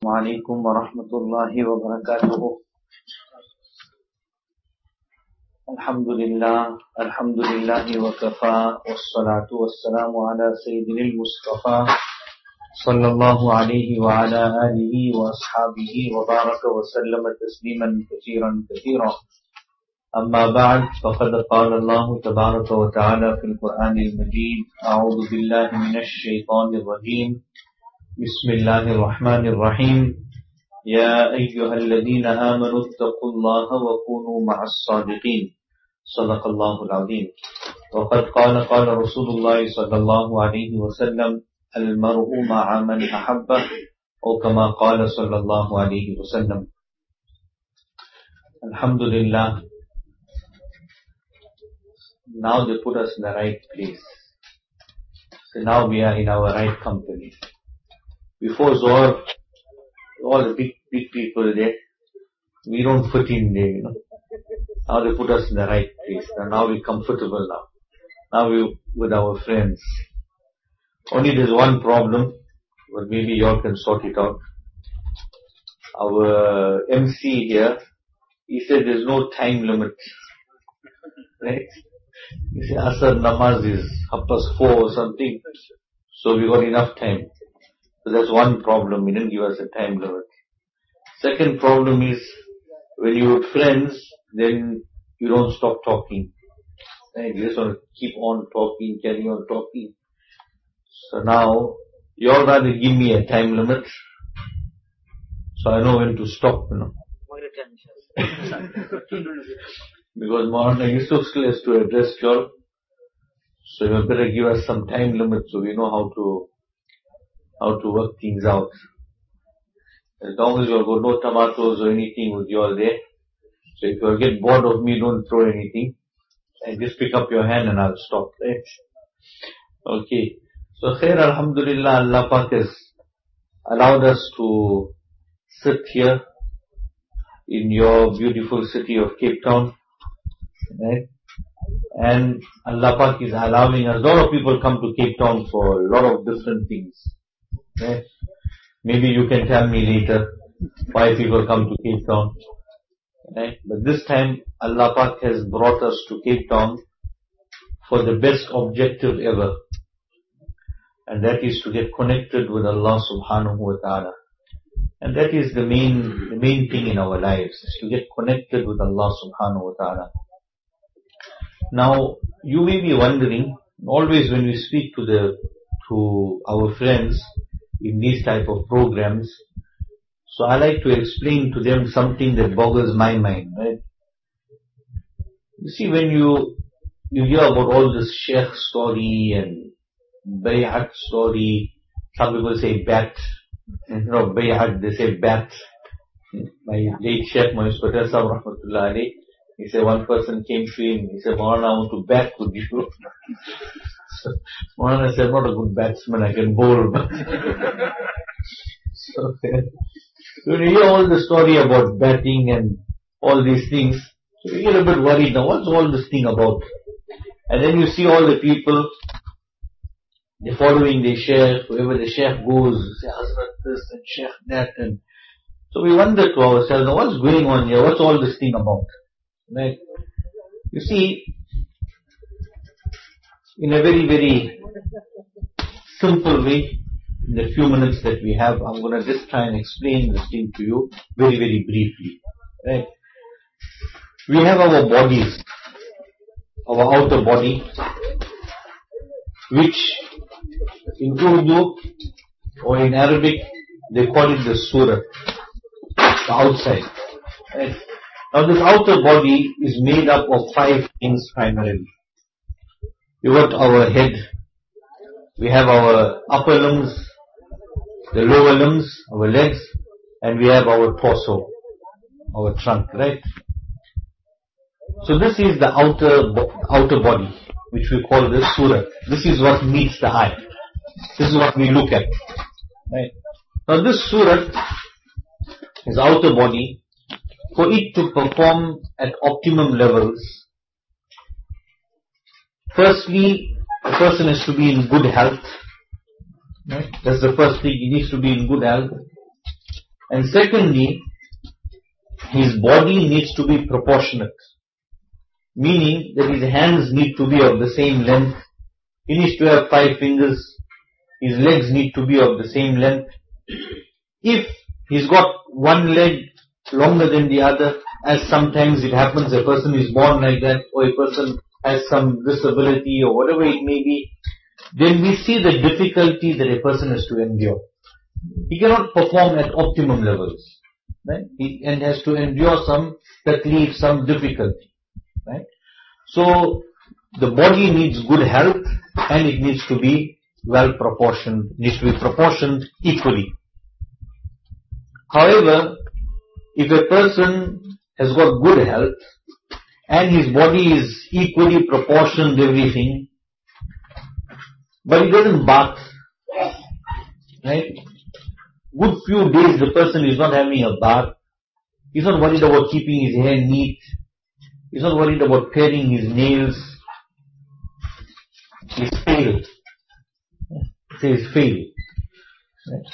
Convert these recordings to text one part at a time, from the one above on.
Assalamualaikum warahmatullahi wabarakatuh. Alhamdulillahi wa kafa, wassalatu wassalamu ala sayyidinil Mustafa sallallahu alayhi wa ala alihi wa ashabihi wa baraka wa sallama tasliman kathiran kathira. Amma ba'd, faqad qala Allah tabaraka wa ta'ala fil Qur'anil Majid, a'udhu billahi minash shaitanir rajim. بسم الله الرحمن الرحيم يا أيها الذين آمنوا اتقوا الله وكونوا مع الصادقين صدق الله العظيم وقد قال رسول الله صلى الله عليه وسلم المرء مع من أحبه أو كما قال صلى الله عليه وسلم. Alhamdulillah, now they put us in the right place. So now we are in our right company. Before Zohar, all the big people there, we don't fit in there, Now they put us in the right place. Now we're comfortable now. Now we're with our friends. Only there's one problem, but maybe y'all can sort it out. Our MC here, he said there's no time limit. Right? He said Asar Namaz is 4:30 or something. So we got enough time. So that's one problem, he didn't give us a time limit. Second problem is, when you're with friends, then you don't stop talking. Right? You just want to keep on talking, carry on talking. So now, you all rather give me a time limit, so I know when to stop, Because Maulana Yusuf still has to address you all, so you better give us some time limit so we know how to work things out. As long as you got no tomatoes or anything with you all there. So if you get bored of me, don't throw anything. And just pick up your hand and I'll stop, right? Okay. So khair, alhamdulillah, Allah Pak has allowed us to sit here in your beautiful city of Cape Town. Right? And Allah Pak is allowing us, a lot of people come to Cape Town for a lot of different things. Right? Maybe you can tell me later why people come to Cape Town. Right? But this time Allah Pak has brought us to Cape Town for the best objective ever. And that is to get connected with Allah subhanahu wa ta'ala. And that is the main thing in our lives, is to get connected with Allah subhanahu wa ta'ala. Now, you may be wondering, always when we speak to our friends in these type of programs, so I like to explain to them something that boggles my mind, right? You see, when you hear about all this Sheikh story and Bay'at story, some people say bat, instead of Bay'at they say bat. My late Sheikh Mohammed Patel Sahib Rahmatullah Alayh, he said one person came to him, he said, Maulana, I want to bat with you. So Maulana said, I'm not a good batsman, I can bowl. So when you hear all the story about batting and all these things, so you get a bit worried now, what's all this thing about? And then you see all the people, they're following the Sheikh, wherever the Sheikh goes, say Hazrat this and Sheikh that, and so we wonder to ourselves, now what's going on here, what's all this thing about? Right? You see, in a very, very simple way, in the few minutes that we have, I'm going to just try and explain this thing to you very, very briefly. Right? We have our bodies, our outer body, which in Urdu or in Arabic, they call it the surah, the outside. Right? Now this outer body is made up of 5 things primarily. You got our head, we have our upper limbs, the lower limbs, our legs, and we have our torso, our trunk, right? So this is the outer body, which we call the surah. This is what meets the eye. This is what we look at. Right? Now this surah, his outer body, for it to perform at optimum levels, firstly, a person has to be in good health. Right? That's the first thing, he needs to be in good health. And secondly, his body needs to be proportionate. Meaning that his hands need to be of the same length. He needs to have 5 fingers. His legs need to be of the same length. If he's got one leg longer than the other, as sometimes it happens, a person is born like that, or a person has some disability or whatever it may be, then we see the difficulty that a person has to endure. He cannot perform at optimum levels, right? And has to endure some taklif, some difficulty, right? So the body needs good health and it needs to be well proportioned, needs to be proportioned equally. However, if a person has got good health and his body is equally proportioned everything, but he doesn't bath, right? Good few days the person is not having a bath. He's not worried about keeping his hair neat. He's not worried about paring his nails. He's failed. He's failed. Right?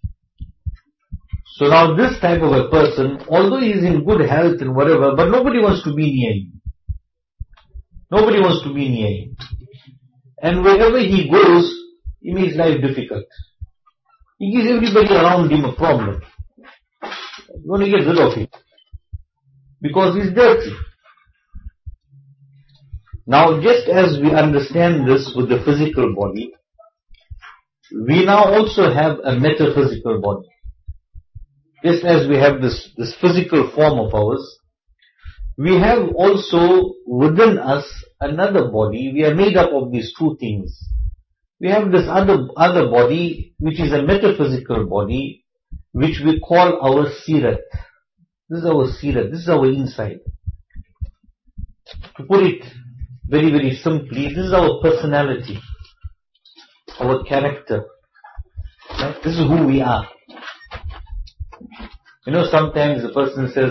So now this type of a person, although he is in good health and whatever, but nobody wants to be near him. Nobody wants to be near him. And wherever he goes, he makes life difficult. He gives everybody around him a problem. You want to get rid of him. Because he's dirty. Now just as we understand this with the physical body, we now also have a metaphysical body. Just as we have this physical form of ours, we have also within us another body. We are made up of these two things. We have this other body, which is a metaphysical body, which we call our sirat. This is our sirat. This is our inside. To put it very, very simply, this is our personality, our character. Right? This is who we are. You know, sometimes the person says,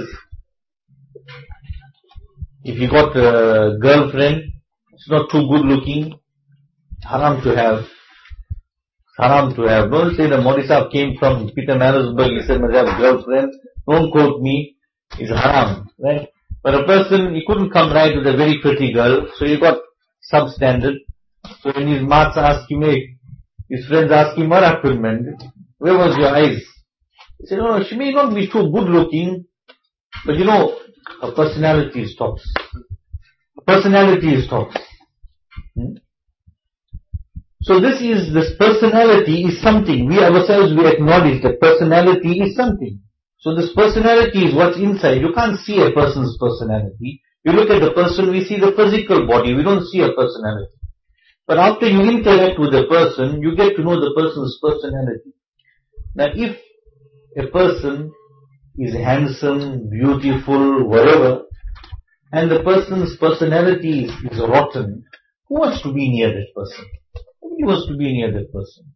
if you got a girlfriend, it's not too good looking, haram to have. Haram to have. Don't say the Modi Sahib came from Peter Marisburg, he said, must have a girlfriend. Don't quote me. It's haram. Right? But a person, he couldn't come right with a very pretty girl, so he got substandard. So when his mates ask him, his friends ask him, what happened, man? Where was your eyes? He said, no, she may not be too good looking, but you know, her personality is tops. Personality is tops. So this personality is something. We ourselves, we acknowledge that personality is something. So this personality is what's inside. You can't see a person's personality. You look at the person, we see the physical body, we don't see a personality. But after you interact with a person, you get to know the person's personality. Now if a person is handsome, beautiful, whatever, and the person's personality is rotten, who wants to be near that person? Nobody wants to be near that person.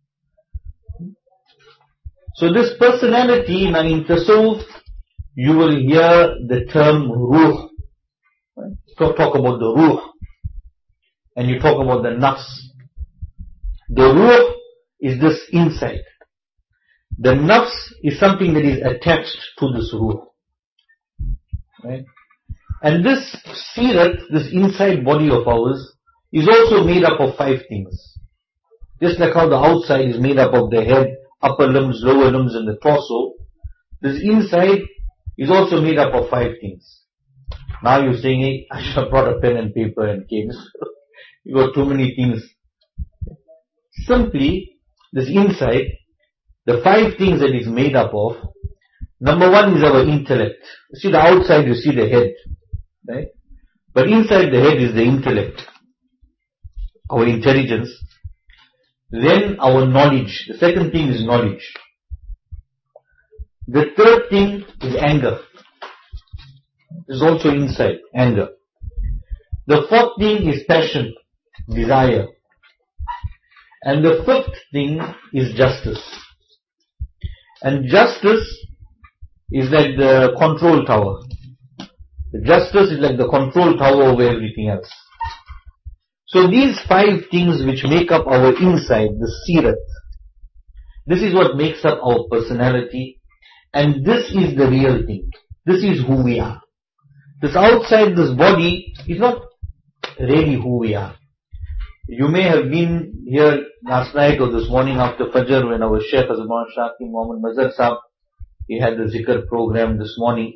So this personality, now in Tasawwuf, you will hear the term ruh. Right? Talk about the ruh. And you talk about the nafs. The ruh is this inside. The nafs is something that is attached to this ruh. Right? And this sirat, this inside body of ours, is also made up of 5 things. Just like how the outside is made up of the head, upper limbs, lower limbs and the torso, this inside is also made up of 5 things. Now you're saying, hey, I should have brought a pen and paper and came. You got too many things. Simply, this inside, the 5 things that is made up of, number 1 is our intellect. You see the outside, you see the head, right? But inside the head is the intellect, our intelligence. Then our knowledge. The second thing is knowledge. The third thing is anger. This is also inside, anger. The fourth thing is passion, desire. And the fifth thing is justice. And justice is like the control tower. The justice is like the control tower over everything else. So these 5 things which make up our inside, the sirat, this is what makes up our personality. And this is the real thing. This is who we are. This outside, this body is not really who we are. You may have been here last night or this morning after Fajr when our Sheikh Hazrat Maulana Shaki Muhammad Mazhar Sahib, he had the zikr program this morning.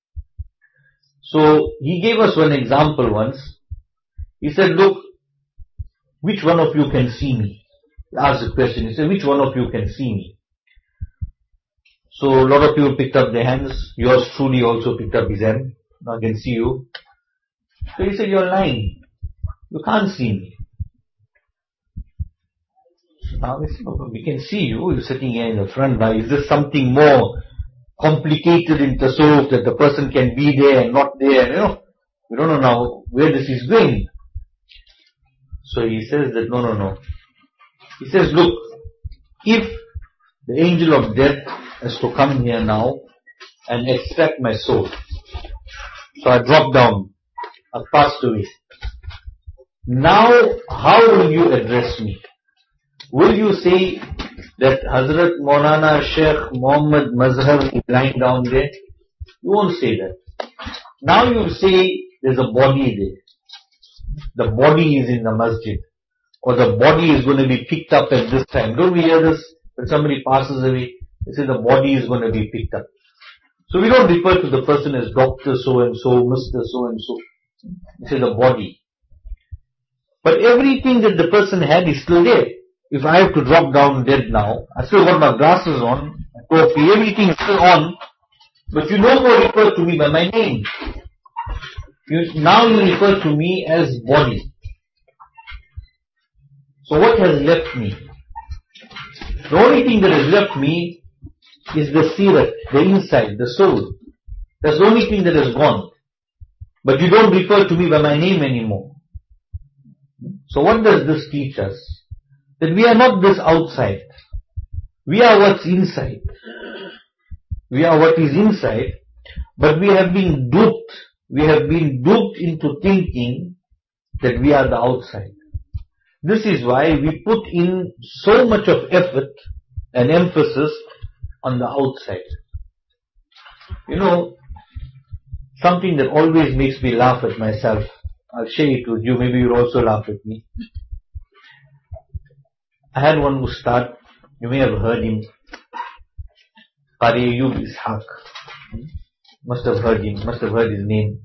So he gave us one example once. He said, look, which one of you can see me? He asked the question. He said, which one of you can see me? So a lot of people picked up their hands. Yours truly also picked up his hand. Now I can see you. So he said, you're lying. You can't see me. So now we can see you. You're sitting here in the front. Now is this something more complicated in tasawwuf that the person can be there and not there? You know, we don't know now where this is going. So he says that no. He says, look, if the angel of death has to come here now and extract my soul, so I dropped down, I passed away. Now, how will you address me? Will you say that Hazrat Maulana Sheikh Muhammad Mazhar is lying down there? You won't say that. Now you will say there's a body there. The body is in the masjid. Or the body is going to be picked up at this time. Don't we hear this? When somebody passes away, they say the body is going to be picked up. So we don't refer to the person as Dr. So-and-so, Mr. So-and-so. We say the body. But everything that the person had is still there. If I have to drop down dead now, I still got my glasses on, coffee, everything is still on, but you no more refer to me by my name. Now you refer to me as body. So what has left me? The only thing that has left me is the sirat, the inside, the soul. That's the only thing that has gone. But you don't refer to me by my name anymore. So what does this teach us? That we are not this outside. We are what's inside. We are what is inside, but we have been duped. We have been duped into thinking that we are the outside. This is why we put in so much of effort and emphasis on the outside. You know, something that always makes me laugh at myself. I'll share it with you, maybe you'll also laugh at me. I had one ustad, you may have heard him, Qari Ayyub Ishaq. Must have heard him, must have heard his name.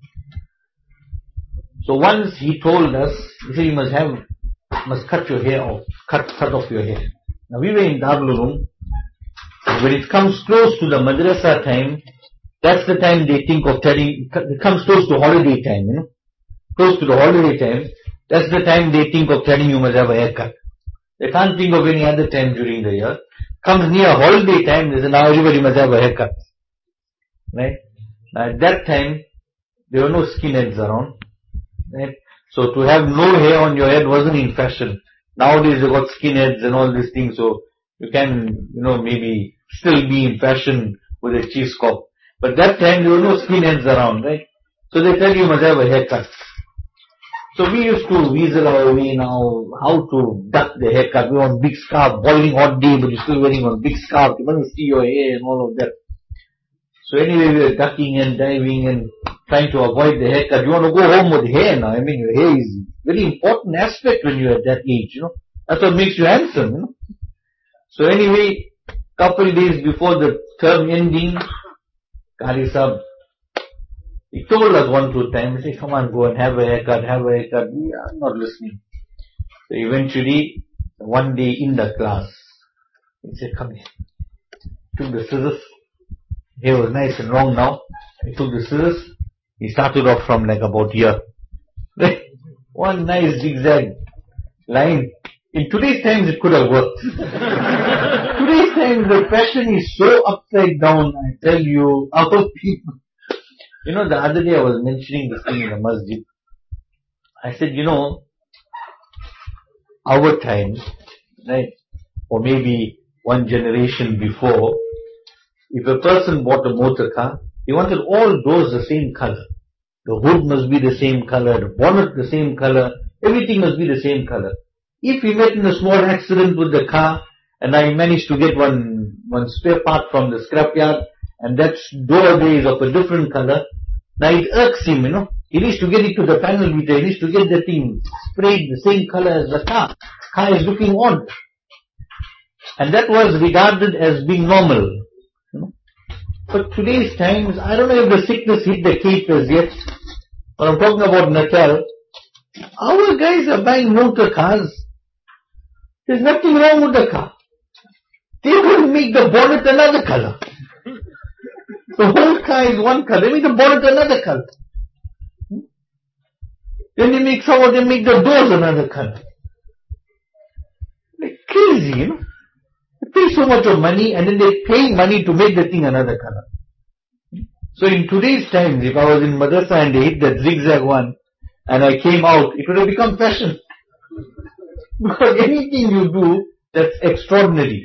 So once he told us, he said you must cut your hair off, cut off your hair. Now we were in Darul Uloom. When it comes close to the madrasa time, that's the time they think of telling, it comes close to holiday time, you know. Close to the holiday time, that's the time they think of telling you must have a haircut. They can't think of any other time during the year. Comes near holiday time, they say now everybody must have a haircut. Right? Now at that time, there were no skinheads around. Right? So to have no hair on your head wasn't in fashion. Nowadays you got skinheads and all these things, so you can, maybe still be in fashion with a cheese cop. But that time there were no skinheads around, right? So they tell you must have a haircut. So we used to weasel our way now how to duck the haircut. We want big scarf, boiling hot day, but you're still wearing one big scarf. You want to see your hair and all of that. So anyway, we were ducking and diving and trying to avoid the haircut. You want to go home with hair now. I mean, your hair is a very important aspect when you're at that age, That's what makes you handsome, So anyway, couple days before the term ending, Qari Sahib, he told us 1-2 times, he said, come on, go and have a haircut. We are not listening. So eventually, one day in the class, he said, come here. Took the scissors. Hair was nice and long now. He took the scissors. He started off from like about here. One nice zigzag line. In today's times it could have worked. Today's times the fashion is so upside down, I tell you, our people. The other day I was mentioning this thing in the masjid. I said, our time, right, or maybe one generation before, if a person bought a motor car, he wanted all doors the same color. The hood must be the same color, the bonnet the same color, everything must be the same color. If he met in a small accident with the car, and I managed to get one spare part from the scrapyard, and that door there is of a different color. Now it irks him, He needs to get it to the panel beater, he needs to get the thing sprayed the same color as the car. Car is looking odd. And that was regarded as being normal. But today's times, I don't know if the sickness hit the Cape as yet, but I'm talking about Natal. Our guys are buying motor cars. There's nothing wrong with the car. They will make the bonnet another color. The whole car is one color. They make the bonnet another color. Then they make some of them make the doors another color. Like crazy, They pay so much of money and then they pay money to make the thing another color. So in today's times, if I was in madrasa and they hit that zigzag one and I came out, it would have become fashion. Because anything you do that's extraordinary.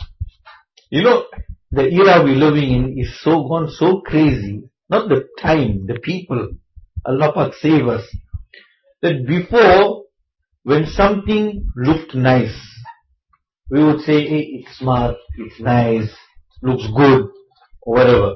The era we're living in is so gone so crazy. Not the time, the people. Allah Pak save us. That before, when something looked nice, we would say, hey, it's smart, it's nice, looks good, or whatever.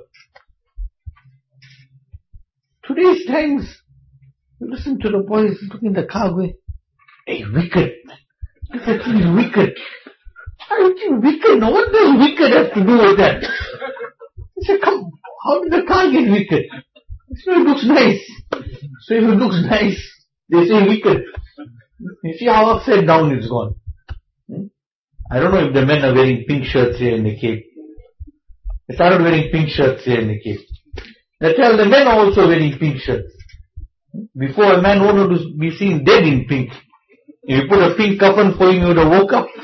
Today's times, you listen to the boys looking in the car going, hey, wicked. That thing is wicked. I think wicked. Now what does wicked have to do with that? I said, come, how did the car get wicked? So it looks nice. So if it looks nice, they say wicked. You see how upside down it's gone. I don't know if the men are wearing pink shirts here in the Cape. They started wearing pink shirts here in the Cape. They tell the men are also wearing pink shirts. Before a man wanted to be seen dead in pink. If you put a pink coffin for him, he would have woke up.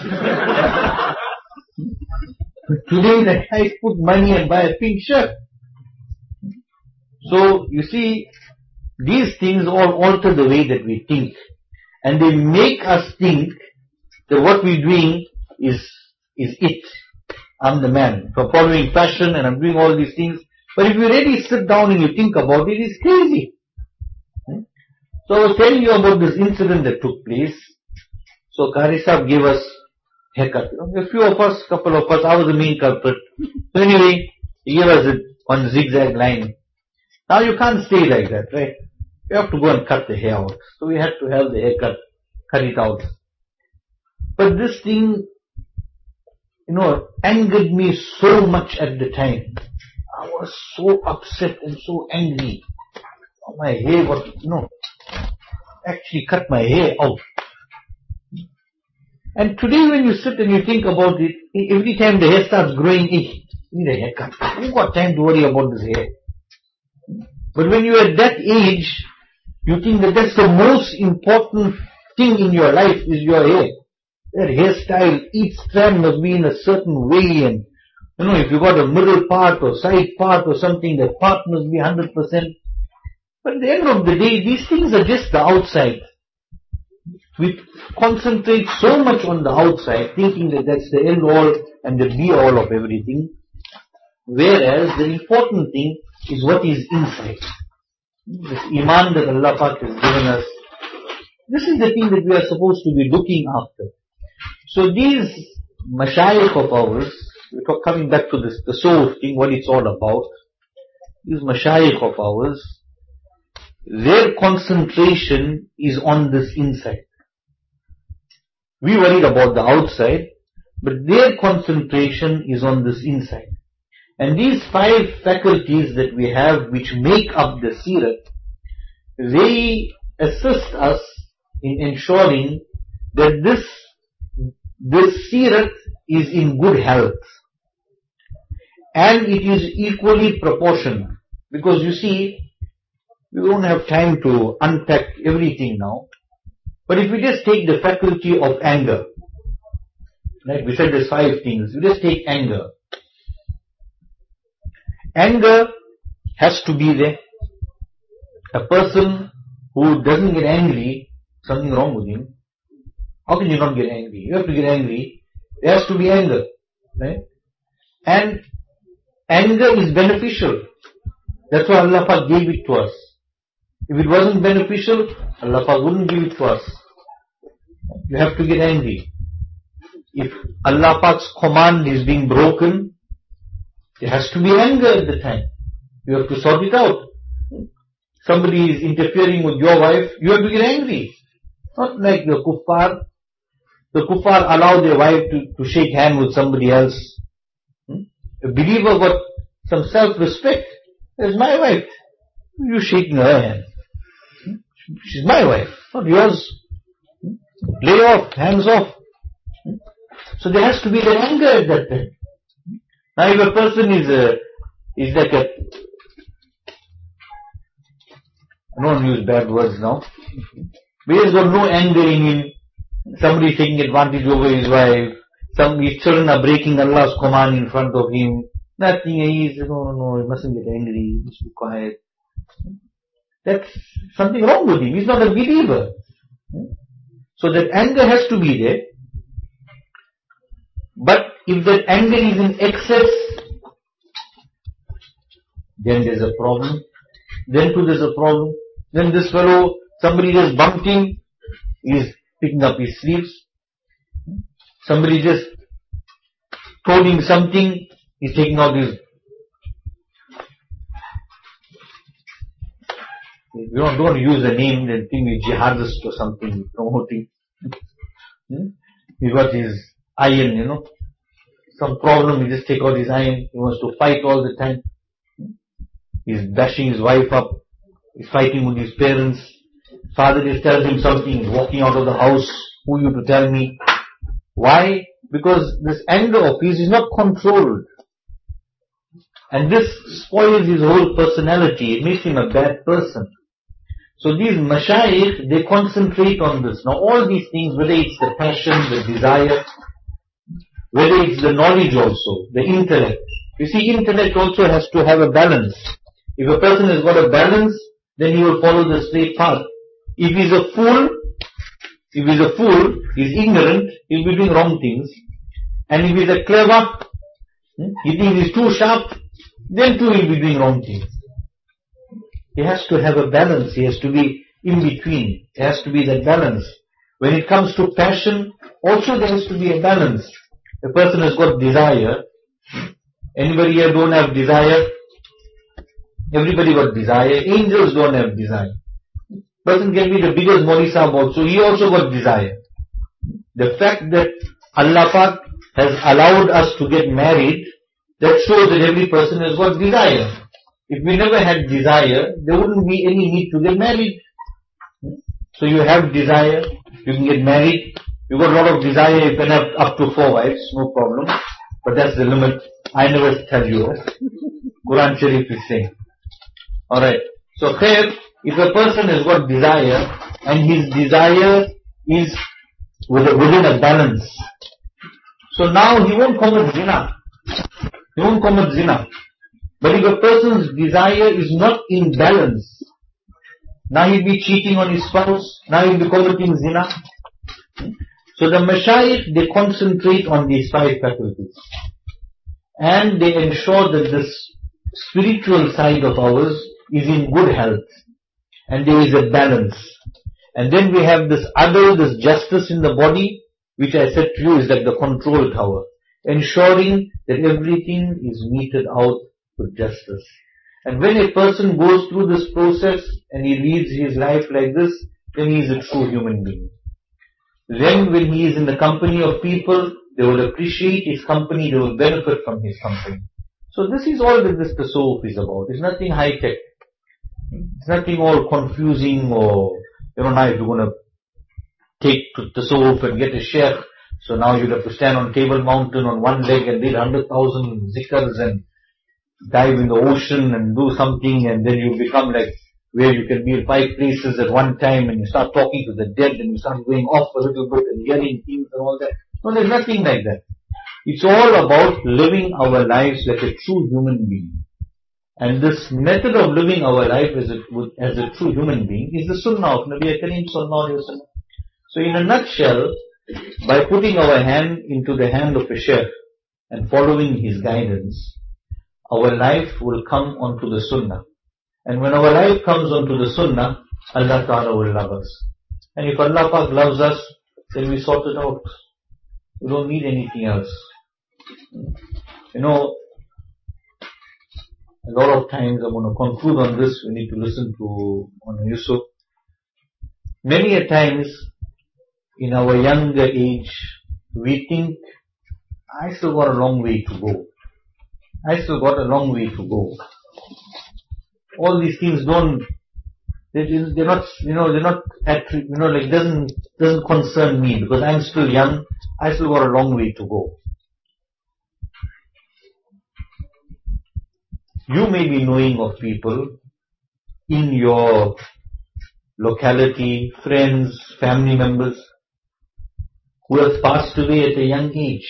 Today the guys put money and buy a pink shirt. So, you see, these things all alter the way that we think. And they make us think that what we're doing is it. I'm the man. I'm following fashion and I'm doing all these things. But if you really sit down and you think about it, it's crazy. So I was telling you about this incident that took place. So Qari Sahib gave us haircut. A few of us, couple of us, I was the main culprit. So anyway, he gave us one zigzag line. Now you can't stay like that, right? You have to go and cut the hair out. So we had to have the haircut, cut it out. But this thing, angered me so much at the time. I was so upset and so angry. My hair was, actually cut my hair out. And today when you sit and you think about it, every time the hair starts growing, you need a haircut. You've got time to worry about this hair. But when you're at that age, you think that that's the most important thing in your life is your hair. That hairstyle, each strand must be in a certain way, and if you got a middle part or side part or something, that part must be 100%. But at the end of the day, these things are just the outside. We concentrate so much on the outside, thinking that that's the end all and the be all of everything. Whereas the important thing is what is inside. This Iman that Allah Pak has given us, this is the thing that we are supposed to be looking after. So these mashayikh of ours, we're coming back to this, the soul thing, what it's all about. These mashayikh of ours, their concentration is on this inside. We worried about the outside, but their concentration is on this inside. And these 5 faculties that we have which make up the Seerat, they assist us in ensuring that this Seerat is in good health. And it is equally proportioned. Because you see, we don't have time to unpack everything now. But if we just take the faculty of anger, right, we said there's 5 things, we just take anger. Anger has to be there. A person who doesn't get angry, something wrong with him. How can you not get angry? You have to get angry. There has to be anger, right? And anger is beneficial. That's why Allah Pak gave it to us. If it wasn't beneficial, Allah Pak wouldn't give it to us. You have to get angry. If Allah Pak's command is being broken, There has to be anger at the time. You have to sort it out. Somebody is interfering with your wife, you have to get angry. Not like the kuffar. The kuffar allow their wife to shake hand with somebody else. A believer got some self-respect. That's my wife. You shaking her hand. She's my wife, not yours. Lay off, hands off. So there has to be the anger at that time. Now if a person is like a, I don't use bad words now, but he has got no anger in him. Somebody is taking advantage over his wife. His children are breaking Allah's command in front of him. Nothing, he says, no, he mustn't get angry, he must be quiet. That's something wrong with him. He's not a believer. So that anger has to be there. But if that anger is in excess, then there's a problem. Then too there's a problem. Then this fellow, somebody just bumped him, he's picking up his sleeves. Somebody just told him something, he's taking out his... You don't use a name and think he's jihadist or something, promoting. He got his iron, some problem, he just take out his iron, he wants to fight all the time. He's bashing his wife up, he's fighting with his parents. Father just tells him something, he's walking out of the house, who are you to tell me? Why? Because this anger of his is not controlled. And this spoils his whole personality, it makes him a bad person. So these mashayikh, they concentrate on this. Now all these things, whether it's the passion, the desire, whether it's the knowledge also, the intellect. You see, intellect also has to have a balance. If a person has got a balance, then he will follow the straight path. If he's a fool, he's ignorant, he'll be doing wrong things. And if he's a clever, he thinks he's too sharp, then too he'll be doing wrong things. He has to have a balance, he has to be in between, there has to be that balance. When it comes to passion, also there has to be a balance. A person has got desire. Anybody here don't have desire? Everybody got desire. Angels don't have desire. Person can be the biggest Maulvi Sahib also, he also got desire. The fact that Allah Pak has allowed us to get married, that shows that every person has got desire. If we never had desire, there wouldn't be any need to get married. So you have desire, you can get married. You got a lot of desire, you can have up to 4 wives, no problem. But that's the limit. I never tell you. Quran Sharif is saying. Alright. So khair, if a person has got desire, and his desire is within a balance, so now he won't commit zina. He won't commit zina. But if a person's desire is not in balance, now he'll be cheating on his spouse, now he'll be committing zina. So the mashayikh, they concentrate on these 5 faculties. And they ensure that this spiritual side of ours is in good health. And there is a balance. And then we have this adl, this justice in the body, which I said to you is like the control tower. Ensuring that everything is meted out with justice. And when a person goes through this process and he leads his life like this, then he is a true human being. Then when he is in the company of people, they will appreciate his company, they will benefit from his company. So this is all that this tasawwuf is about. It's nothing high tech. It's nothing all confusing or, now if you're going to take to tasawwuf and get a sheikh, so now you'll have to stand on Table Mountain on one leg and read 100,000 zikrs and dive in the ocean and do something, and then you become like where you can be in 5 places at one time and you start talking to the dead and you start going off a little bit and yelling things and all that. No, there's nothing like that. It's all about living our lives like a true human being. And this method of living our life as a true human being is the sunnah of Nabi Kareem Sallallahu Alaihi Wasallam. So in a nutshell, by putting our hand into the hand of a sheikh and following his guidance, our life will come onto the sunnah. And when our life comes onto the sunnah, Allah Ta'ala will love us. And if Allah Pak loves us, then we sort it out. We don't need anything else. a lot of times, I'm going to conclude on this, we need to listen to Mona Yusuf. Many a times, in our younger age, we think, I still got a long way to go. I still got a long way to go. All these things they're not, doesn't concern me because I'm still young. I still got a long way to go. You may be knowing of people in your locality, friends, family members, who have passed away at a young age.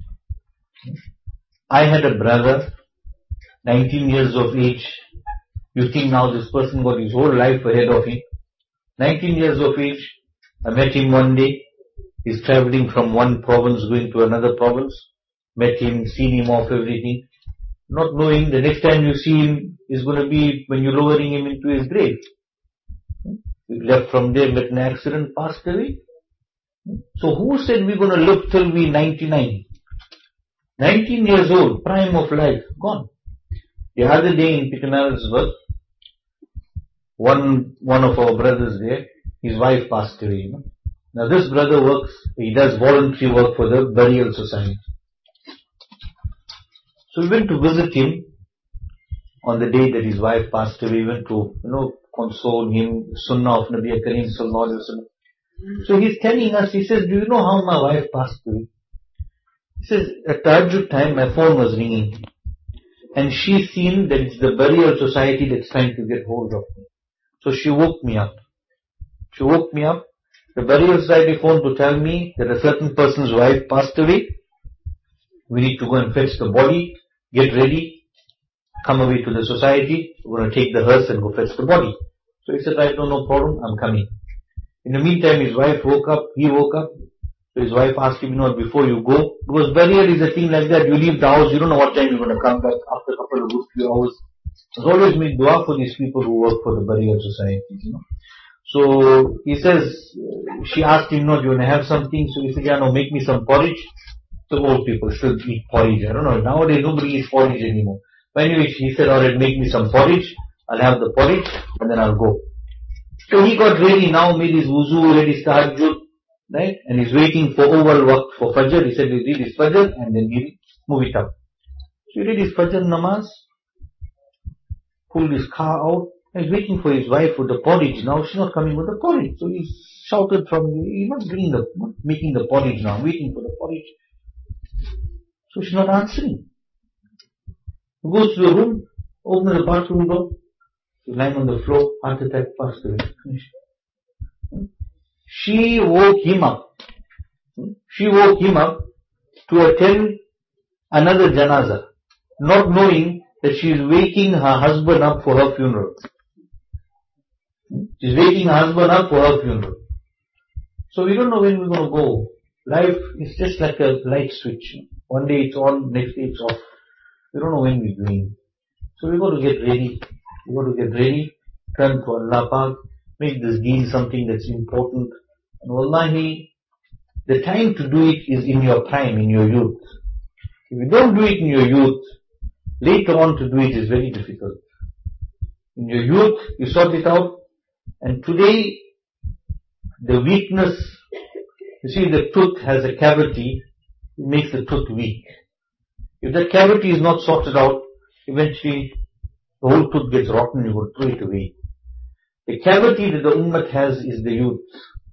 I had a brother, 19 years of age. You think now this person got his whole life ahead of him. 19 years of age. I met him one day. He's traveling from one province going to another province. Met him, seen him off everything. Not knowing the next time you see him is going to be when you're lowering him into his grave. He left from there, met an accident, passed away. So who said we're going to live till we're 99? 19 years old, prime of life, gone. The other day in Pietermaritzburg, one of our brothers there, his wife passed away. Now this brother he does voluntary work for the burial society. So we went to visit him on the day that his wife passed away. We went to, console him, Sunnah of Nabi Kareem Sallallahu Alaihi Wasallam. So he's telling us, he says, do you know how my wife passed away? He says, at Tahajjud time, my phone was ringing. And she seen that it's the burial society that's trying to get hold of me. So she woke me up. The burial society phoned to tell me that a certain person's wife passed away. We need to go and fetch the body, get ready, come away to the society. We're going to take the hearse and go fetch the body. So he said, right, no problem, I'm coming. In the meantime, his wife woke up, he woke up. So his wife asked him, before you go, because burial is a thing like that, you leave the house, you don't know what time you're going to come back after a couple of few hours. There's always made dua for these people who work for the burial societies, So he says, she asked him, do you want to have something? So he said, make me some porridge. So old people still eat porridge. I don't know, nowadays nobody eats porridge anymore. But anyway, he said, alright, make me some porridge. I'll have the porridge and then I'll go. So he got ready now, made his wuzu, ready his tahajjud, right? And he's waiting for Awwal Waqt for Fajr. He said he'll read his Fajr and then he'll move it up. So he did his Fajr namaz, pulled his car out, and he's waiting for his wife with the porridge. Now she's not coming with the porridge. So he shouted he's not making the porridge now, waiting for the porridge. So she's not answering. He goes to the room, opens the bathroom door, he's lying on the floor, heart attack, passed away, finished. She woke him up. To attend another janaza, not knowing that she is waking her husband up for her funeral. She's waking her husband up for her funeral. So we don't know when we're going to go. Life is just like a light switch. One day it's on, next day it's off. We don't know when we're doing. So we've got to get ready. Turn to Allah Pak, make this deen something that's important. And wallahi, the time to do it is in your prime, in your youth. If you don't do it in your youth, later on to do it is very difficult. In your youth, you sort it out. And today, the weakness, you see the tooth has a cavity, it makes the tooth weak. If the cavity is not sorted out, eventually the whole tooth gets rotten, you will throw it away. The cavity that the ummah has is the youth.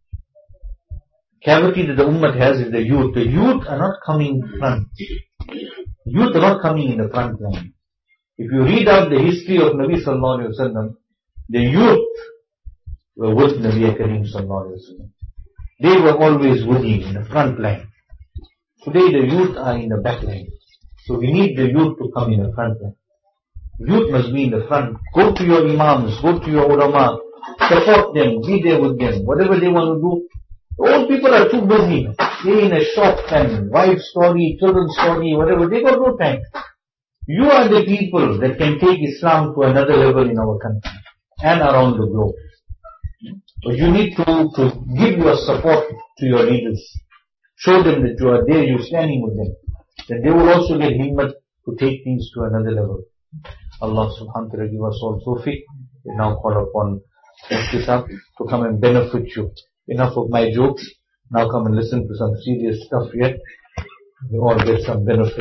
The youth are not coming in front. Youth are not coming in the front line. If you read out the history of Nabi Sallallahu Alaihi Wasallam, the youth were with Nabi Kareem Sallallahu Alaihi Wasallam. They were always with him in the front line. Today the youth are in the back line. So we need the youth to come in the front line. Youth must be in the front. Go to your imams, go to your ulama, support them, be there with them. Whatever they want to do. Old people are too busy. They're in a shop and wife story, children's story, whatever. They got no time. You are the people that can take Islam to another level in our country and around the globe. But you need to give your support to your leaders. Show them that you are there, you're standing with them. Then they will also get himmat to take things to another level. Allah subhanahu wa ta'ala give us all tawfiq. We now call upon Mufti Sahib to come and benefit you. Enough of my jokes. Now come and listen to some serious stuff here. We all get some benefit.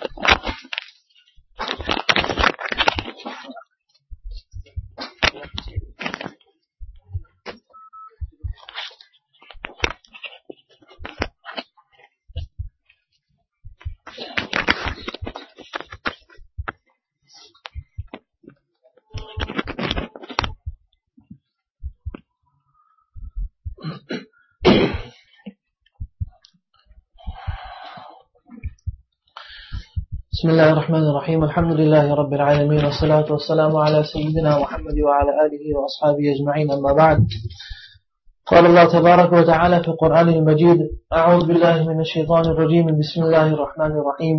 بسم الله الرحمن الرحيم الحمد لله رب العالمين والصلاة والسلام على سيدنا محمد وعلى آله وأصحابه أجمعين أما بعد قال الله تبارك وتعالى في القرآن المجيد أعوذ بالله من الشيطان الرجيم بسم الله الرحمن الرحيم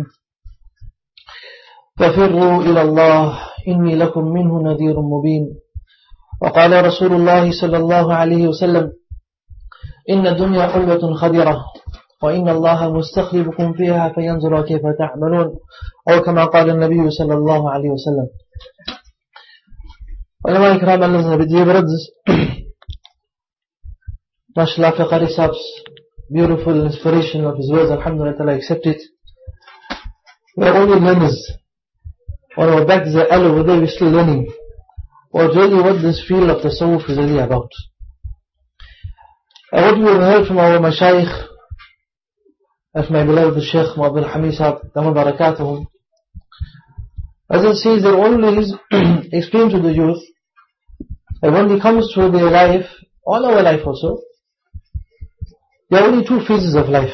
ففروا إلى الله إني لكم منه نذير مبين وقال رسول الله صلى الله عليه وسلم إن الدنيا حلوة خضرة وإن الله مستخلفكم فيها فينظر كيف تعملون أو كما قال النبي صلى الله عليه وسلم. Ulama ikram Allah with dear brothers, MashaAllah fi Qari Sahib's beautiful inspiration of his words, alhamdulillah, accept it. We are only learners. On our back is the Allah, over there we're still learning. What really what this field of tasawwuf is really about. And what we have heard from our mashayikh, as my beloved Shaykh Abdul Hamid Sahib, Dhamma Barakatuhum, as it says, they always explain to the youth that when it comes to their life, all our life also, there are only two phases of life.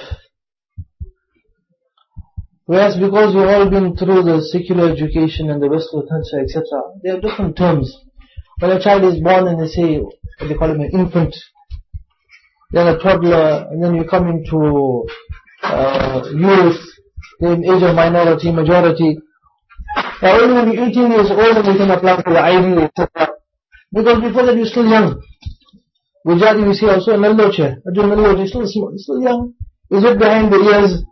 Whereas because we've all been through the secular education and the Western culture, etc., there are different terms. When a child is born and they say, what they call him an infant, then a toddler, and then you come into youth, then age of minority, majority. Now only when you're 18 years old and you can apply for the ID, etc. Because before that you're still young. Gujarati we say also, Nalloche, he's still young. Is it behind the ears?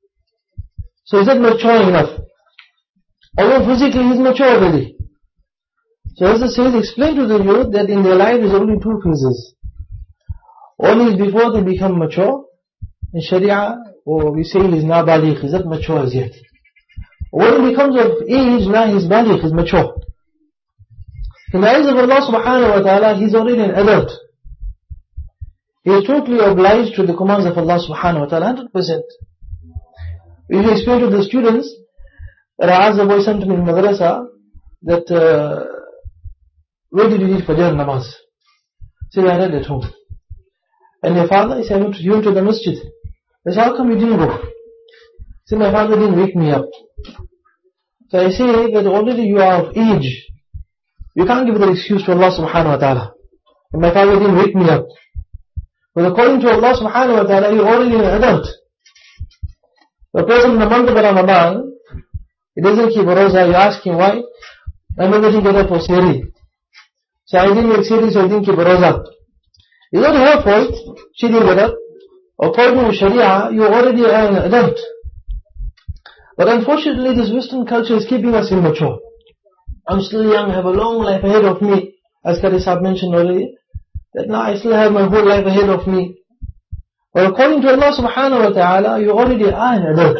So is it mature enough? Although physically he's mature already. So as the says, explain to the youth that in their life is only two phases. One is before they become mature. In Sharia, or we say he's not baligh, he's not mature as yet. When he becomes of age, now he's baligh, he's mature. In the eyes of Allah subhanahu wa ta'ala, he's already an adult. He is totally obliged to the commands of Allah subhanahu wa ta'ala, 100%. We will explain to the students that I asked the boy sent to me in madrasa that where did you read Fajr namaz? He said, I read at home. And your father? He said, you went to the masjid. I said, how come you didn't go? He said, my father didn't wake me up. So I say that already you are of age. You can't give that excuse to Allah subhanahu wa ta'ala. And my father didn't wake me up. But according to Allah subhanahu wa ta'ala, you're already an adult. The person in the month of Ramadan, he doesn't keep a roza, you ask him why? My mother didn't get up for sehri. So I didn't make sehri, so I didn't keep a roza. It's not her fault, she didn't get up. According to Sharia, you already are an adult. But unfortunately, this Western culture is keeping us immature. I'm still young, I have a long life ahead of me. As Qari Sahib mentioned already, that now I still have my whole life ahead of me. But according to Allah subhanahu wa ta'ala, you already are an adult.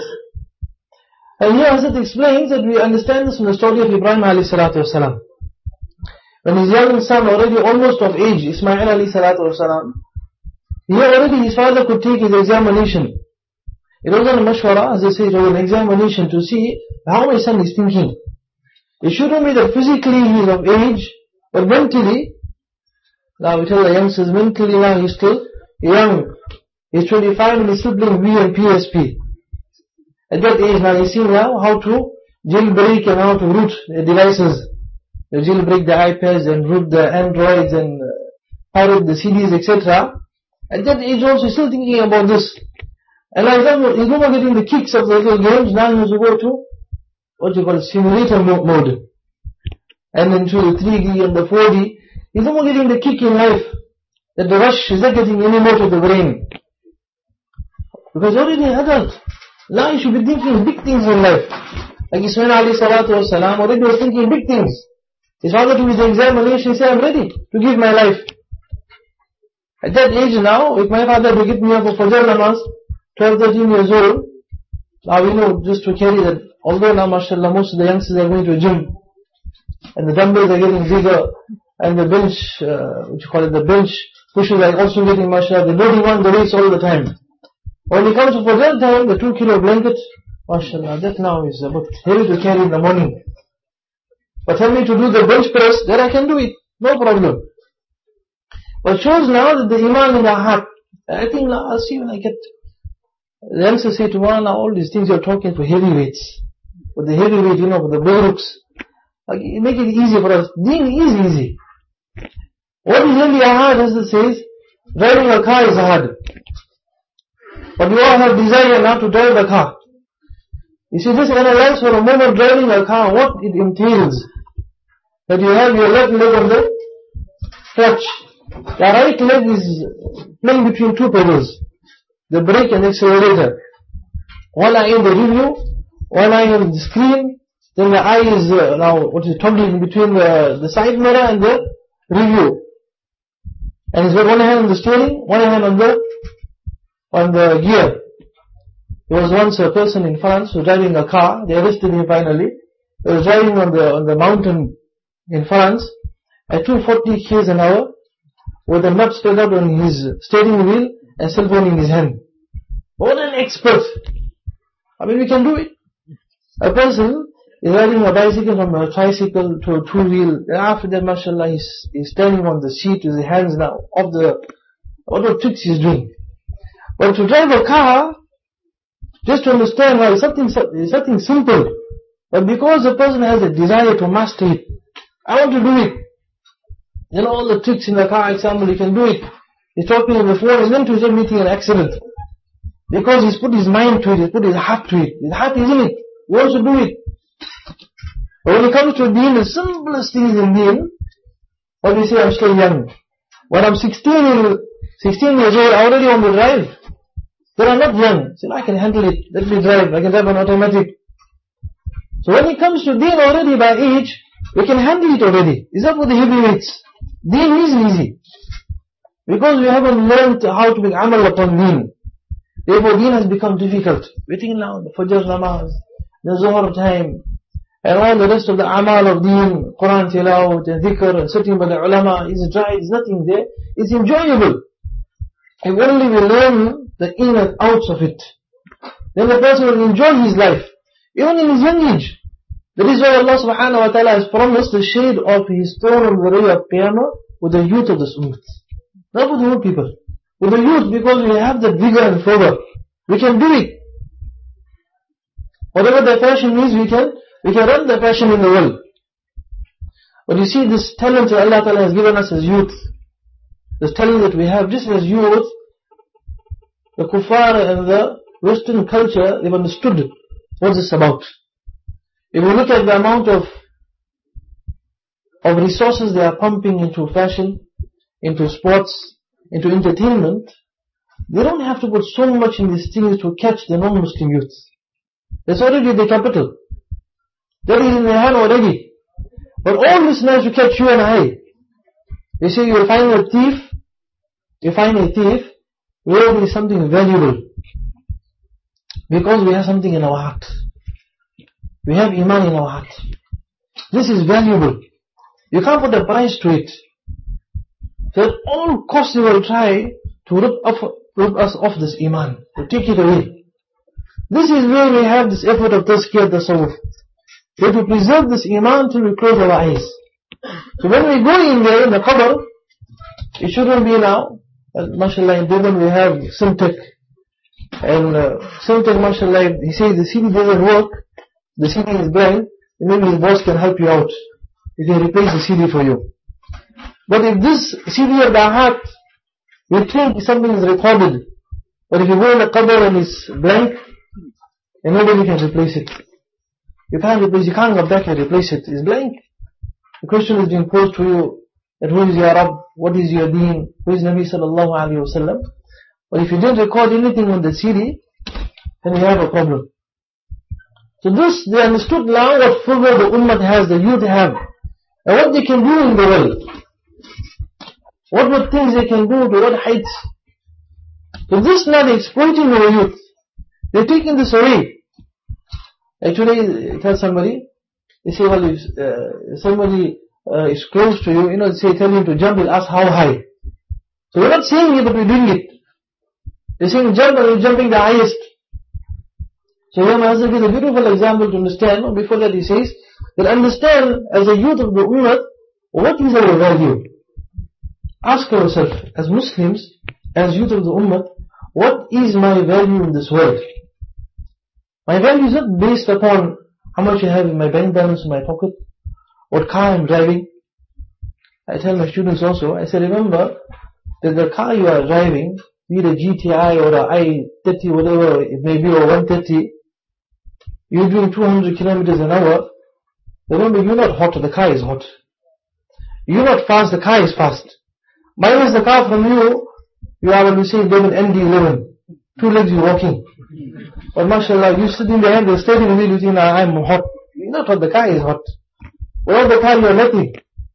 And here Hazrat explains that we understand this from the story of Ibrahim alayhi salatu wasalam. When his young son, already almost of age, Ismail alayhi salatu wasalam, here already his father could take his examination. It wasn't a mashwara, as they say, it was an examination to see how my son is thinking. It shouldn't be that physically he is of age, but mentally, now we tell the youngsters, mentally now he's still young. He's 25 and he's still playing Wii and PSP. At that age now he's seeing now how to jailbreak and how to root the devices. They jailbreak the iPads and root the Androids and pirate the CDs, etc. At that age also he's still thinking about this. And like that, he's no more getting the kicks of the little games, now he has to go to what you call simulator mode. And into the 3D and the 4D. He's no more getting the kick in life. That the rush is not getting any more to the brain. Because already an adult. Now you should be thinking big things in life. Like Ismail alayhi salatu wasalam already was thinking big things. His father took the examination, he said, I'm ready to give my life. At that age now, if my father would get me up for Fajr namaz, 12, 13 years old, now we know just to carry that, although now mashallah most of the youngsters are going to a gym, and the dumbbells are getting bigger, and the bench, the bench pushes are also getting mashallah, they're loading on the weights all the time. When it comes to Fajr time, the 2 kilo blanket, mashallah, that now is a bit heavy to carry in the morning. But tell me to do the bench press, then I can do it, no problem. But shows now that the iman in the heart, I think now I'll see when I get, the youngsters say tomorrow now all these things you're talking for heavyweights. But the heavyweight, for the bullocks, like, make it easy for us. Deen is easy. What is really hard, as it says, driving a car is hard. But we all have desire now to drive the car. You see, just analyze for a moment driving a car, what it entails. That you have your left leg on the clutch. Your right leg is playing between two pedals, the brake and accelerator. One eye in the review, one eye on the screen, then the eye is toggling between the side mirror and the review. And he's got one hand on the steering, one hand on the gear. There was once a person in France who was driving a car, they arrested him finally. He was driving on the mountain in France at 240 km an hour with a map spread out on his steering wheel and cell phone in his hand. What an expert! I mean, we can do it. A person is riding a bicycle from a tricycle to a two-wheel, and after that, mashallah, he's standing on the seat with his hands now off what the tricks he's doing. But to drive a car, just to understand why it's something simple. But because the person has a desire to master it, I want to do it. All the tricks in the car, example, he can do it. He's talking on the phone and then to him meeting an accident. Because he's put his mind to it, he's put his heart to it. His heart is in it. He wants to do it. But when it comes to deen, the simplest things in deen, what we say, I'm still young. When I'm 16 years old, I already want to drive. Then I'm not young. So I can handle it. Let me drive. I can drive on automatic. So when it comes to deen already by age, we can handle it already. It's not for the heavyweights. Deen is easy. Because we haven't learned how to make amal upon deen. Therefore deen has become difficult. Waiting now, the Fajr namaz, the Zuhr time, and all the rest of the amal of deen, Quran tilawat and dhikr and sitting by the ulama, is dry, it's nothing there. It's enjoyable. If only we learn the in and outs of it, then the person will enjoy his life, even in his young age. That is why Allah subhanahu wa ta'ala has promised the shade of His throne on the day of Qiyamah with the youth of this ummah. Not with the old people. With the youth, because we have the vigor and fervor. We can do it. Whatever the passion is, we can run the passion in the world. But you see this talent that Allah ta'ala has given us as youth, this talent that we have just as youth, the kuffar and the Western culture, they've understood what this is about. If you look at the amount of resources they are pumping into fashion, into sports, into entertainment, they don't have to put so much in these things to catch the non-Muslim youth. That's already the capital. That is in their hand already. But all this now is to catch you and I. They say you will find a thief, where is something valuable. Because we have something in our heart. We have iman in our heart. This is valuable. You can't put a price to it. So at all costs we will try to rip us off this iman, to take it away. This is where we have this effort of tazkiyat tasawwuf. We have to preserve this iman till we close our eyes. So when we go in there in the qabr, it shouldn't be now, mashallah in Devon we have Simtek. And Simtek, mashallah, he says the CD doesn't work, the CD is blank, and maybe his boss can help you out. He can replace the CD for you. But if this CD of the heart, we think something is recorded. But if you go in the qabr and it's blank, and nobody can replace it. You can't go back and replace it. It's blank. The question is being posed to you, that who is your Rabb, what is your deen, who is Nabi sallallahu alayhi wa sallam. But if you didn't record anything on the CD, then you have a problem. So this, they understood now what favor the ummah has, the youth have, and what they can do in the world. What things they can do, to what heights. So this now they're exploiting our youth. They're taking this away. Actually, tell somebody, they say, well, if somebody is close to you, say, tell him to jump, he'll ask how high. So we're not saying it, but we're doing it. They're saying jump, and we're jumping the highest. So Imam Azhar gives a beautiful example to understand. Before that he says, that understand as a youth of the ummah, what is our value? Ask ourselves, as Muslims, as youth of the ummah, what is my value in this world? My value is not based upon how much I have in my bank balance, in my pocket, what car I'm driving. I tell my students also, I say, remember that the car you are driving, be it a GTI or a I-30, whatever it may be, or 130, you're doing 200 kilometers an hour. Remember, you're not hot, the car is hot. You're not fast, the car is fast. Minus the car from you, you are, when you say, David ND11, 2 legs you're walking. But mashallah, you sitting behind the steering wheel, you think, I'm hot. You're not hot, the car is hot. Without the car, you're nothing.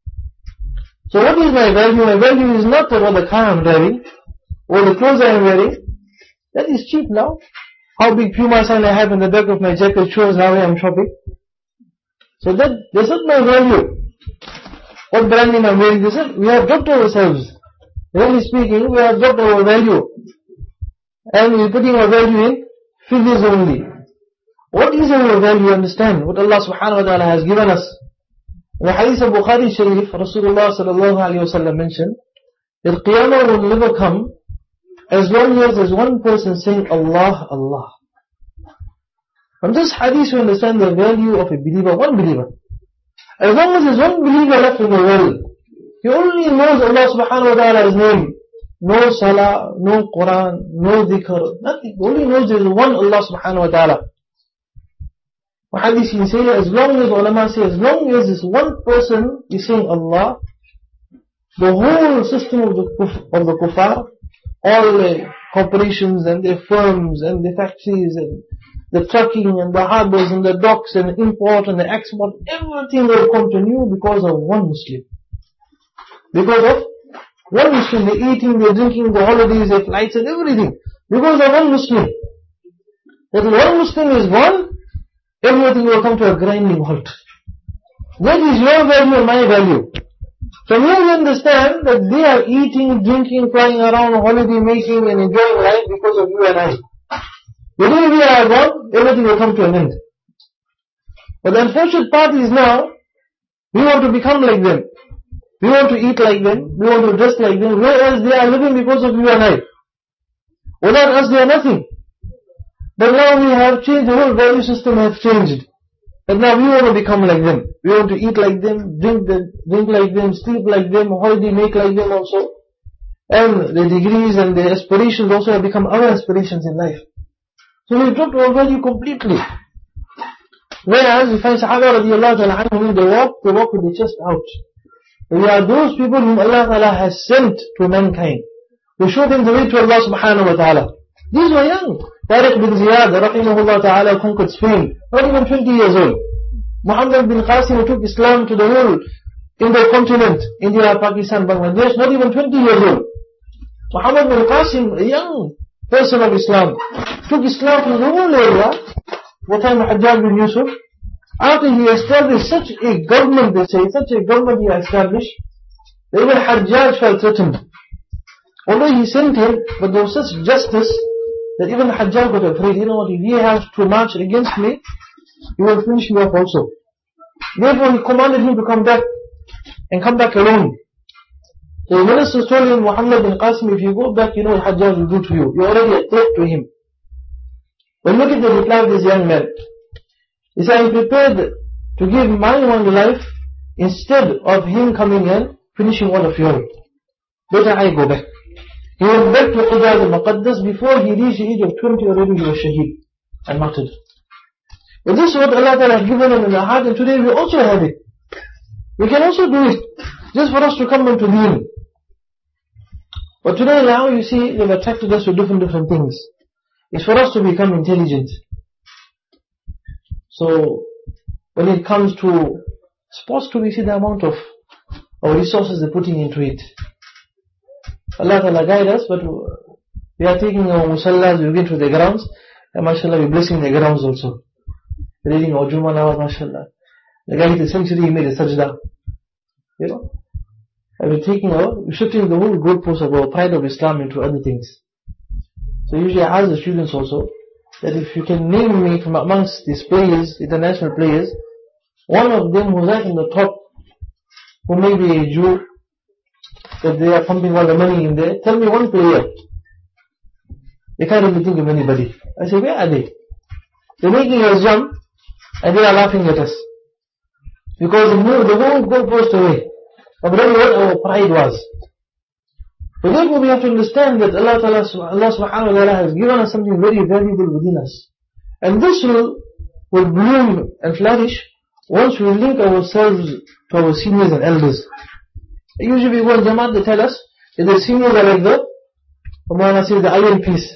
So what is my value? My value is not about the car I'm driving, or the clothes I am wearing. That is cheap now. How big Puma sign I have in the back of my jacket shows how I am shopping. So that's not my value. What branding I'm wearing, we have dropped ourselves. Really speaking, we have dropped our value. And we're putting our value in figures only. What is our value? Understand what Allah subhanahu wa ta'ala has given us. In the hadith of Bukhari Sharif, Rasulullah sallallahu alayhi wa sallam mentioned that Qiyamah will never come as long as there's one person saying Allah, Allah. From this hadith we understand the value of a believer, one believer. As long as there's one believer left in the world, he only knows Allah subhanahu wa ta'ala's name. No salah, no Quran, no dhikr, nothing. He only knows there is one Allah subhanahu wa ta'ala. Hadith you say, as long as ulama say, as long as this one person is saying Allah, the whole system of the kuffar, all the corporations and their firms and the factories and the trucking and the harbors and the docks and the import and the export, everything will come to you because of one Muslim. Because of one Muslim, they're eating, they're drinking, the holidays, their flights and everything. Because of one Muslim. That one Muslim is gone, everything will come to a grinding halt. That is your value and my value. From here we understand that they are eating, drinking, flying around, holiday making and enjoying life because of you and I. The day we are gone, everything will come to an end. But the unfortunate part is now, we want to become like them. We want to eat like them. We want to dress like them. Whereas they are living because of you and I. Without us they are nothing. But now we have changed, the whole value system has changed. But now we want to become like them. We want to eat like them, drink like them, sleep like them, holiday make like them also. And the degrees and the aspirations also have become our aspirations in life. So we dropped our value completely. Whereas we find Sahaba radiallahu ta'ala anhum, they walk with the chest out. We are those people whom Allah ta'ala has sent to mankind. We show them the way to Allah subhanahu wa ta'ala. These were young. Tariq bin Ziyad, rahimahullah ta'ala, conquered Spain, not even 20 years old. Muhammad bin Qasim took Islam to the whole Indo-continent, India, Pakistan, Bangladesh, not even 20 years old. Muhammad bin Qasim, a young person of Islam, took Islam to the whole area, the time of Hajjaj bin Yusuf. After he established such a government, they say, such a government he established, that even Hajjaj felt threatened. Although he sent him, but there was such justice, that even Hajjaj got afraid, if he has to march against me, he will finish me off also. Therefore he commanded him to come back, and come back alone. So the minister told him, Muhammad bin Qasim, if you go back, you know what Hajjaj will do to you. You're already a threat to him. But look at the reply of this young man. He said, I'm prepared to give my one life, instead of him coming and finishing all of yours. Better I go back. He went back to Hijaz al-Muqaddas. Before he reached the age of 20 already he was shaheed and martyred. But this is what Allah Ta'ala has given him in the heart, and today we also have it. We can also do it, just for us to come into deen. But today now you see they've attracted us to different things. It's for us to become intelligent. So, when it comes to sports too, we see the amount of resources they're putting into it. Allah Ta'ala guide us, but we are taking our musallas, we're going to the grounds, and mashallah, we're blessing the grounds also. Reading our Jummah nawaz, mashallah. The guy hit a century, he made a sajda. You know? And we're shifting the whole goalpost of our pride of Islam into other things. So usually I ask the students also, that if you can name me from amongst these players, international players, one of them who's right in the top, who may be a Jew, that they are pumping all the money in there, tell me one player. They can't really think of anybody. I say, where are they? They're making us jump, and they are laughing at us. Because they moved the whole goalpost away. But then what our pride was. So therefore we have to understand that Allah subhanahu wa ta'ala has given us something very valuable within us. And this will bloom and flourish once we link ourselves to our seniors and elders. Usually we go in Jamaat, they tell us that the seniors are like the iron piece.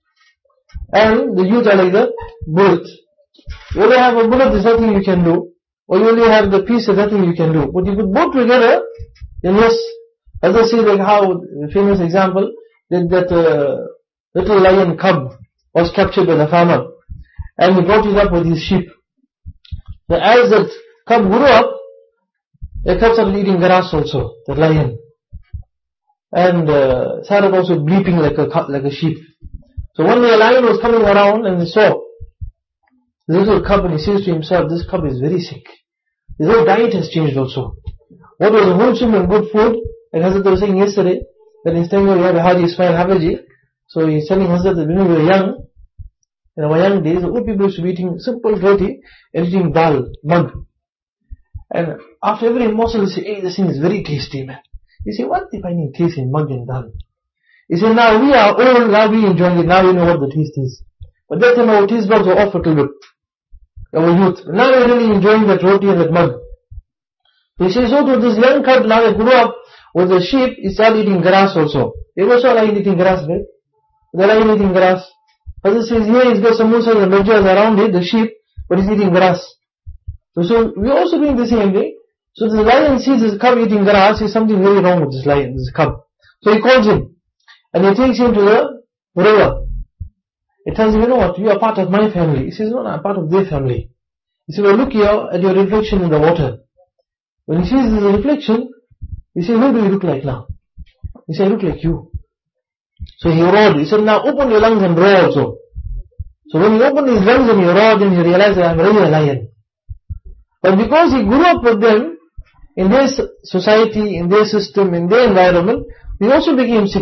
And the youth are like the bullet. You only have a bullet, there's nothing you can do. Or you only have the piece, there's nothing you can do. But you put both together, then yes. As I say, like how, famous example, that little lion cub was captured by the farmer. And he brought it up with his sheep. But as that cub grew up, the cub started eating grass also, the lion. And started also bleeping like a sheep. So one day a lion was coming around and he saw the little cub, and he says to himself, this cub is very sick. His whole diet has changed also. What was wholesome and good food, like Hazrat was saying yesterday, that instead we had a Haji Ismail Habaji, so he's telling Hazrat that when we were young, in our young days, the old people used to be eating simple roti and eating dal, mug. And after every morsel, they say, hey, this thing is very tasty, man. You say, what they finding taste in mug and dal? He said, now we are old, now we enjoy it, now we know what the taste is. But that time our taste buds were off a little bit. Our youth. Now we're really enjoying that roti and that mug. He says, so to this young cub now that grew up with the sheep, he started eating grass also. He was also eating grass, right? The lion eating grass. Hazrat says, here he's got samosas and bhajiyas around it, the sheep, but he's eating grass. So we're also doing the same thing. So the lion sees this cub eating grass, there's something very wrong with this lion, this cub. So he calls him, and he takes him to the river. He tells him, you know what, you are part of my family. He says, no, I'm part of their family. He says, well, look here at your reflection in the water. When he sees the reflection, he says, who do you look like now? He said, I look like you. So he roared. He said, now open your lungs and roar also. So when he opened his lungs and he roared, then he realized that I'm really a lion. But because he grew up with them, in their society, in their system, in their environment, he also became sick.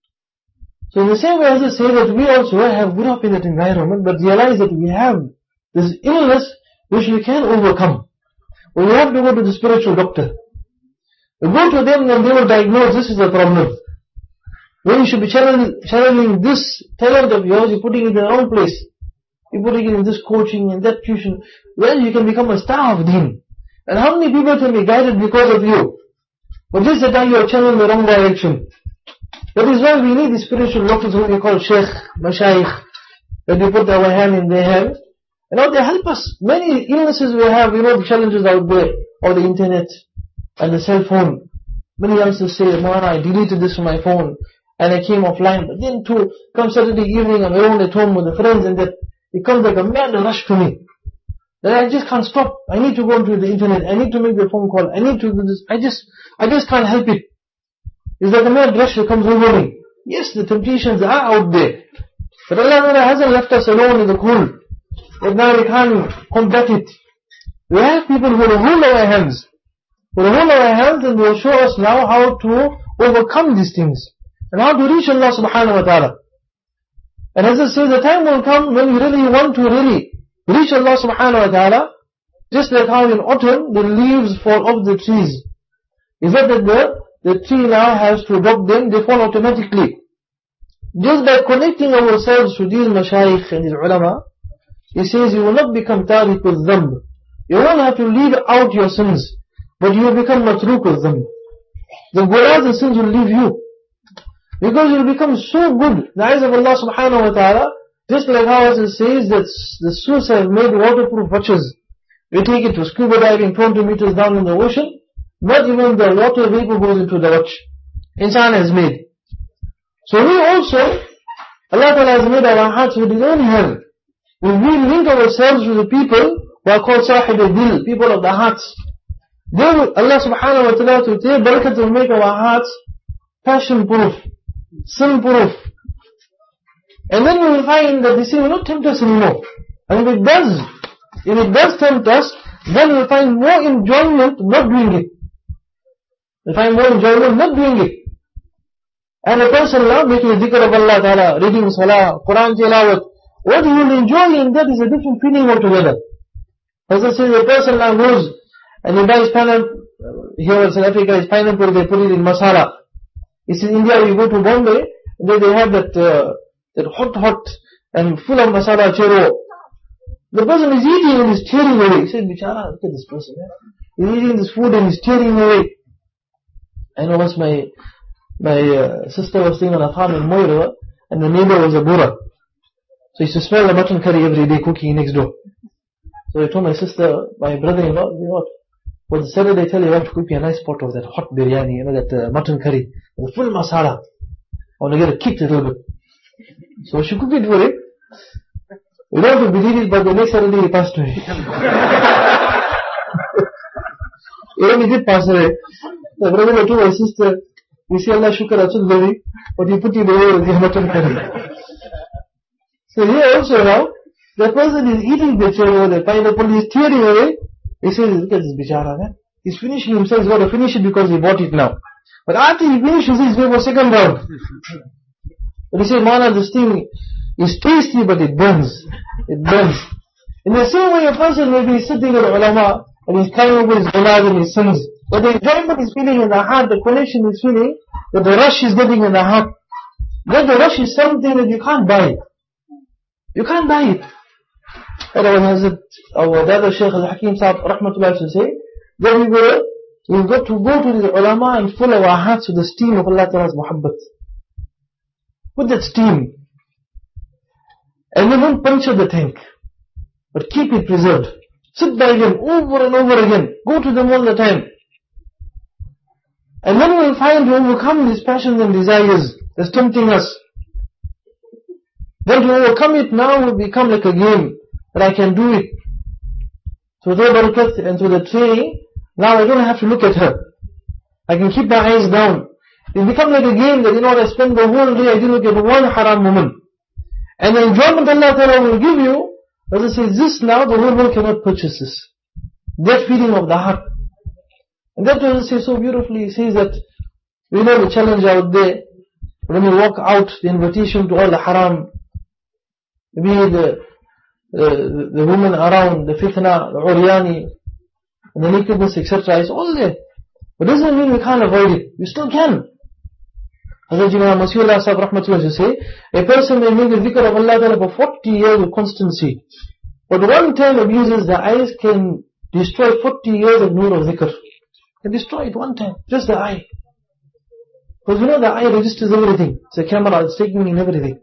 So in the same way as I say that we also have grew up in that environment, but realize that we have this illness which we can overcome. Well, we have to go to the spiritual doctor. We go to them and they will diagnose this is the problem. When you should be channeling this talent of yours, you're putting it in the wrong place. You're putting it in this coaching and that tuition. Well, you can become a star of deen. And how many people can be guided because of you? But just that you are channeling the wrong direction. That is why we need the spiritual doctors who we call Sheikh, Mashayikh, that we put our hand in their hand. And now they help us. Many illnesses we have, the challenges out there, or the internet, and the cell phone. Many youngsters say, man, I deleted this from my phone, and I came offline. But then to come Saturday evening, I'm alone at home with the friends, and that it comes like a mad rush to me. That I just can't stop. I need to go onto the internet. I need to make the phone call. I need to do this. I just can't help it. It's like a mad rush that comes over me. Yes, the temptations are out there. But Allah hasn't left us alone in the cool. But now we can't combat it. We have people who will hold our hands. Who will hold our hands and will show us now how to overcome these things. And how to reach Allah subhanahu wa ta'ala. And as I say, the time will come when we really want to reach Allah subhanahu wa ta'ala. Just like how in autumn the leaves fall off the trees. Is that the tree now has to drop them, they fall automatically. Just by connecting ourselves to these mashayikh and these ulama, he says you will not become tariq al-dhanb. You won't have to leave out your sins, but you will become matruk al-dhanb. The gunas and sins will leave you. Because you will become so good in the eyes of Allah subhanahu wa ta'ala, Just like how it says that the Swiss have made waterproof watches. You take it to scuba diving 20 meters down in the ocean, not even the water vapor goes into the watch. Insan has made. So we also, Allah Ta'ala has made our hearts with His own hand. When we link ourselves with the people who are called Sahib al-Dil, people of the hearts, they will, Allah Subhanahu Wa Ta'ala to take barakat will make our hearts passion proof, sin proof. And then we will find that this will not tempt us anymore. And if it does tempt us, then we will find more enjoyment not doing it. We find more enjoyment not doing it. And a person now making a dhikr of Allah Ta'ala, reading salah, Quran tilawat, what he will enjoy in that is a different feeling altogether. As I say, a person now goes and he buys pineapple, here in South Africa is pineapple, they put it in masala. It's in India, you go to Bombay, they have that hot and full of masala churro. The person is eating and is tearing away. He said, Bichara, look at this person. He's eating this food and he's tearing away. I know once my sister was staying on a farm in Moira, and the neighbor was a Bura. So he used to smell the mutton curry every day cooking next door. So I told my sister, my brother-in-law, you know what, for the Saturday tell you I want to cook me a nice pot of that hot biryani, you know, that mutton curry, with full masala. I want to get it kicked a little bit. So she cooked it for him. You don't have to believe it, but the next Saturday he passed away. He really did pass away. The brother told my sister, we say Allah shukar achul devi, but he put it away with the mutton curry. So here also now, the person is eating the churro, the pineapple, he is tearing away. He says, look at this bichara, man. He's finishing himself, he's got to finish it because he bought it now. But after he finishes, he's going for second round. But he says, Mawlana, this thing is tasty, but it burns. It burns. In the same way, a person may be sitting with ulama, and he's crying over his gunahs and his sins. But the enjoyment is feeling in the heart, the connection is feeling, that the rush is getting in the heart. That the rush is something that you can't buy. You can't buy it. Otherwise, our brother Shaykh Al-Hakim Sahib, Rahmatullah, to say, then we've got to go to the ulama and fill our hearts with the steam of Allah Ta'ala's muhabbat. With that steam. And then don't puncture the tank, but keep it preserved. Sit by them over and over again. Go to them all the time. And then we'll find to overcome these passions and desires that's tempting us. Then to overcome it now will become like a game, that I can do it. Through the barakat and through the training, now I don't have to look at her. I can keep my eyes down. It become like a game that, you know, I spend the whole day, I didn't look at one haram woman. And the enjoyment Allah Ta'ala will give you, as I say, this now, the whole world cannot purchase this. That feeling of the heart. And that doesn't say so beautifully, he says that, we know the challenge out there, when you walk out, the invitation to all the haram, be the women around, the fitna, the uryani, and the nakedness, etc. is all there. But doesn't mean we can't avoid it. We still can. Hazrat Imam Masihullah Sahib Rahmatullah say, a person may make the dhikr of Allah Ta'ala for 40 years of constancy. But one time abuses, the eyes can destroy 40 years of nur of dhikr. Can destroy it one time. Just the eye. Because you know the eye registers everything. It's a camera, it's taking in everything.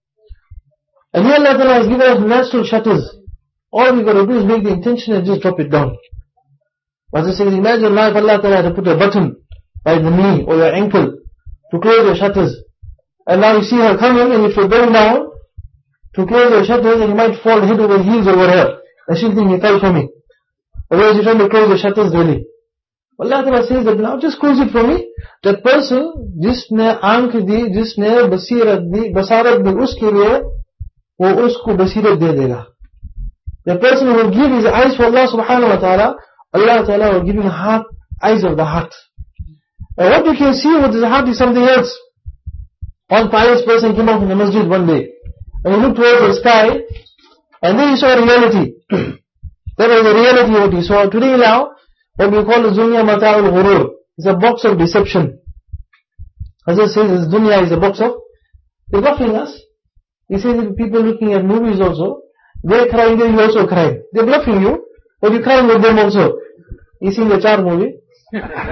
And here Allah Ta'ala has given us natural shutters. All we got to do is make the intention and just drop it down. As I say, imagine now if Allah Ta'ala had to put a button by the knee or your ankle to close your shutters. And now you see her coming, and if you bend down to close your shutters, and you might fall head over heels over her. And she'll think, he fell for me. Otherwise you're trying to close the shutters really. Allah Ta'ala says that now just close it for me. That person, जिसने आंख दी, जिसने बसारत दी उसके लिए, वो उसको बसीरत दे देगा. The person who will give his eyes for Allah Subhanahu Wa Ta'ala, Allah Ta'ala will give him eyes of the heart. And what you can see with his heart is something else. One pious person came out from the masjid one day, and he looked towards the sky, and then he saw reality. That was the reality what he saw. Today now, what we call the dunya mata'ul ghurur. It's a box of deception. Hazrat says this dunya is a box of, they're bluffing us. He says that people looking at movies also, they're crying there, you also cry. They're bluffing you, but you're crying with them also. He's seen the Char movie,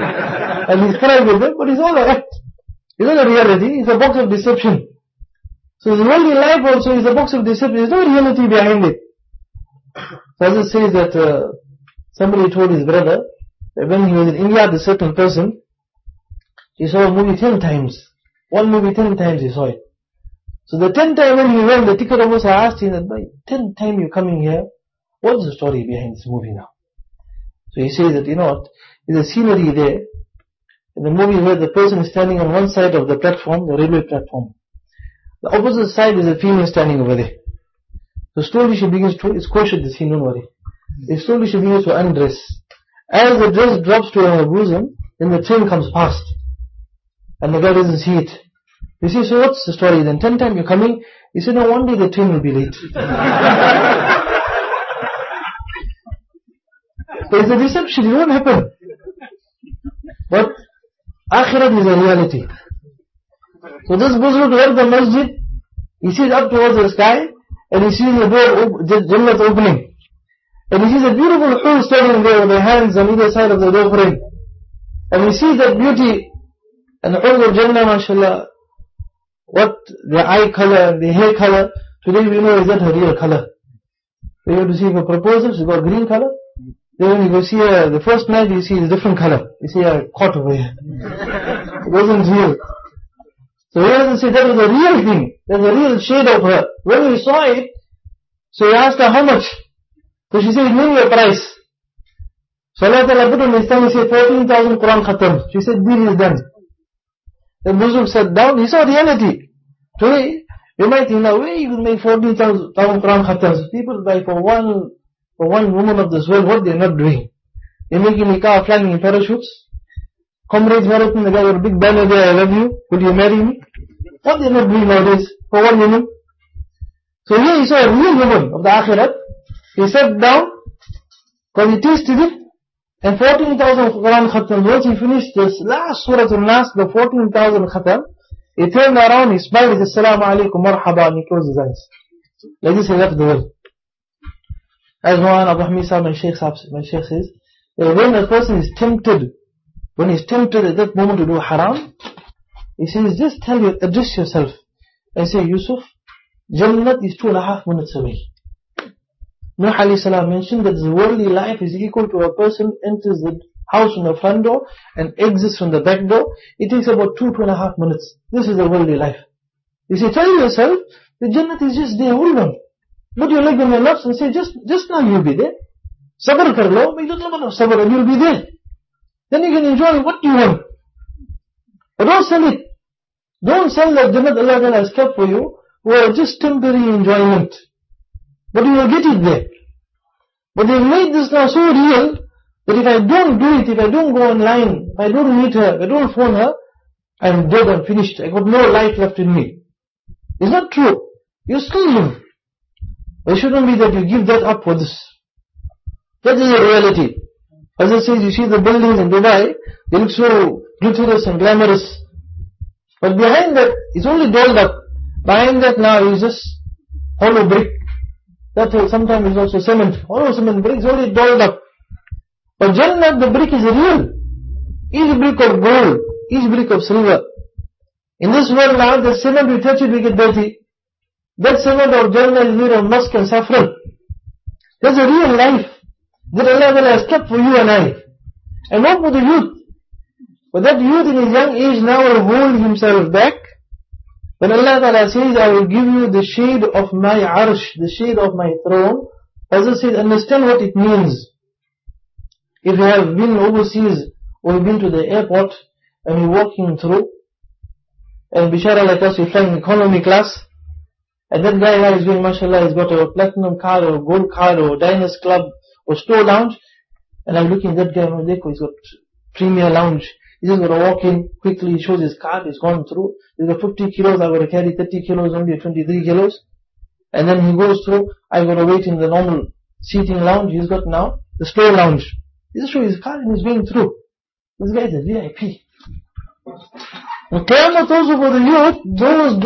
and he's crying with them, but it's all an act. It's not a reality, it's a box of deception. So the worldly life also is a box of deception. There's no reality behind it. So as it says that somebody told his brother that when he was in India, the certain person, he saw a movie 10 times. One movie 10 times he saw it. So the 10th time when he went, the ticket officer asked him that, by 10th time you're coming here, what's the story behind this movie now? So he says that, you know what, there's a scenery there, in the movie where the person is standing on one side of the platform, the railway platform. The opposite side is a female standing over there. So slowly she begins to, it's kosher the scene, don't worry. Slowly she begins to undress. As the dress drops to her bosom, then the train comes past. And the guy doesn't see it. You see, so what's the story then? 10 times you're coming, he said, no, one day the train will be late. So it's a deception, it won't happen. But Akhirat is a reality. So this Buzruk left the masjid, he sees up towards the sky, and he sees the door, Jannat opening. And he sees a beautiful hur standing there with their hands on either side of the door frame. And he sees that beauty, and the hur of Jannah, mashallah, what the eye color and the hair color, today we know is that her real color. So you have to see for proposals, she's got green color. Then when you go see her, the first night you see a different color. You see a cot over here. It wasn't real. So he doesn't say that was a real thing. There's a real shade of her. When we saw it, so he asked her how much. So she said, name your price. So Allah Ta'ala put on his tongue, he said 14,000 Quran Khatam. She said, deal is done. The Muslim sat down, he saw reality. Today, you might think, now where you will make 14,000 Quran Khatams? People buy for one woman of this world, what they're not doing. They're making nikah, flying in parachutes. Comrades marathon, the guy with a big banner there, I love you, will you marry me? What they're not doing nowadays for one woman. So here he saw a real woman of the Akhirat. He sat down, because he tasted it, and 14,000 Quran Khatams. Once he finished this last Surah Al-Nas, the 14,000 Khatam, he turned around, he smiled, he said, Assalamu alaikum, marhaba, and he closed his eyes. Like this he left the world. As one Abu Hamid Sahib, my Shaykh says, that when a person is tempted, when he's tempted at that moment to do haram, he says, just address yourself, and say, Yusuf, Jannat is 2.5 minutes away. Nuh alayhi salam mentioned that the worldly life is equal to a person enters the house from the front door and exits from the back door. It takes about 2.5 minutes. This is the worldly life. You say, tell yourself, the Jannat is just there, hold on. Put your leg on your laps and say, just now you'll be there. Sabr kar lo, make that level of sabr and you'll be there. Then you can enjoy what you want. But don't sell it. Don't sell that Jannat Allah Ta'ala has kept for you for just temporary enjoyment. But you will get it there. But they've made this now so real that if I don't do it, if I don't go online, if I don't meet her, if I don't phone her, I'm dead, I'm finished. I got no life left in me. It's not true. You still live. But it shouldn't be that you give that up for this. That is the reality. As it says, you see the buildings in Dubai, they look so glitterous and glamorous. But behind that, it's only dolled up. Behind that now is just hollow brick. That sometimes is also cement. Hollow cement bricks only dolled up. But Jannah, the brick is real. Each brick of gold, each brick of silver. In this world now, the cement we touch it, we get dirty. That cement of Jannah is made of musk and saffron. That's a real life that Allah has kept for you and I. And not for the youth. But that youth in his young age now will hold himself back. When Allah Ta'ala says, I will give you the shade of my arsh, the shade of my throne, as I said, understand what it means. If you have been overseas or you've been to the airport and you're walking through, and Bishara like us, you're flying economy class, and that guy now is going, mashallah, he's got a platinum card or a gold card or a diners club or store lounge, and I'm looking at that guy, he's got premier lounge. He's just got to walk in quickly, he shows his card, he's gone through. He's got 50 kilos, I've got to carry 30 kilos, only 23 kilos. And then he goes through, I've got to wait in the normal seating lounge, he's got now the store lounge. He just shows his card and he's going through. This guy is a VIP. And Qiyamah also for the youth, those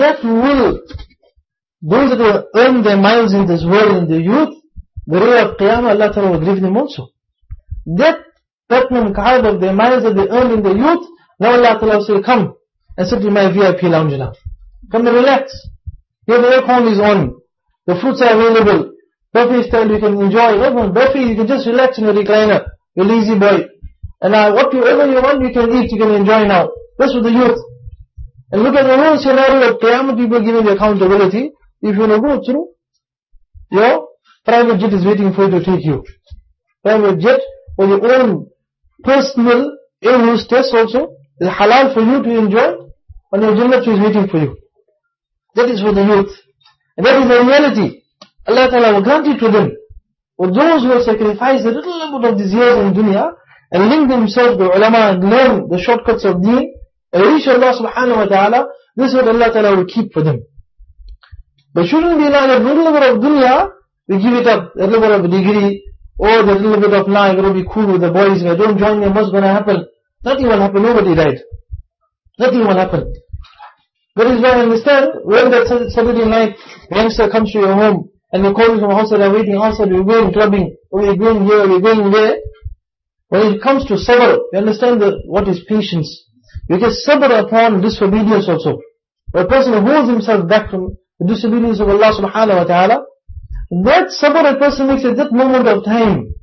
that will earn their miles in this world in the youth, the day of Qiyamah, Allah Ta'ala will give them also. That platinum card of their miles that they earned in the youth, now Allah Ta'ala will say, come and sit in my VIP lounge now. Come and relax. Here the aircon is on. The fruits are available. Buffet style you can enjoy. Buffet you can just relax in a recliner. You're lazy boy. And whatever you want you can eat, you can enjoy now. That's with the youth. And look at the whole scenario of Qiyamah, people giving the accountability. If you want to go through, your private jet is waiting for you to take you. Private jet or your own personal air hostess also is halal for you to enjoy, and your Jannah is waiting for you. That is for the youth. And that is the reality. Allah Ta'ala will grant it to them. For those who have sacrificed a little bit of these years in dunya and link themselves to ulama and learn the shortcuts of deen and reach Allah Subhanahu wa Ta'ala, this is what Allah Ta'ala will keep for them. But shouldn't be like a little bit of dunya, we give it up, a little bit of a degree, or the little bit of now, I'm going to be cool with the boys, if I don't join them, what's going to happen? Nothing will happen, nobody died. Nothing will happen. That is why I understand, when that Saturday night, youngster comes to your home, and they call you from the house that are waiting outside, we're going clubbing, or we're going here, we're going there. When it comes to sabr, you understand what is patience. You get sabr upon disobedience also. When a person holds himself back from the disobedience of Allah Subhanahu wa Ta'ala, that sabr a person makes at that moment of time.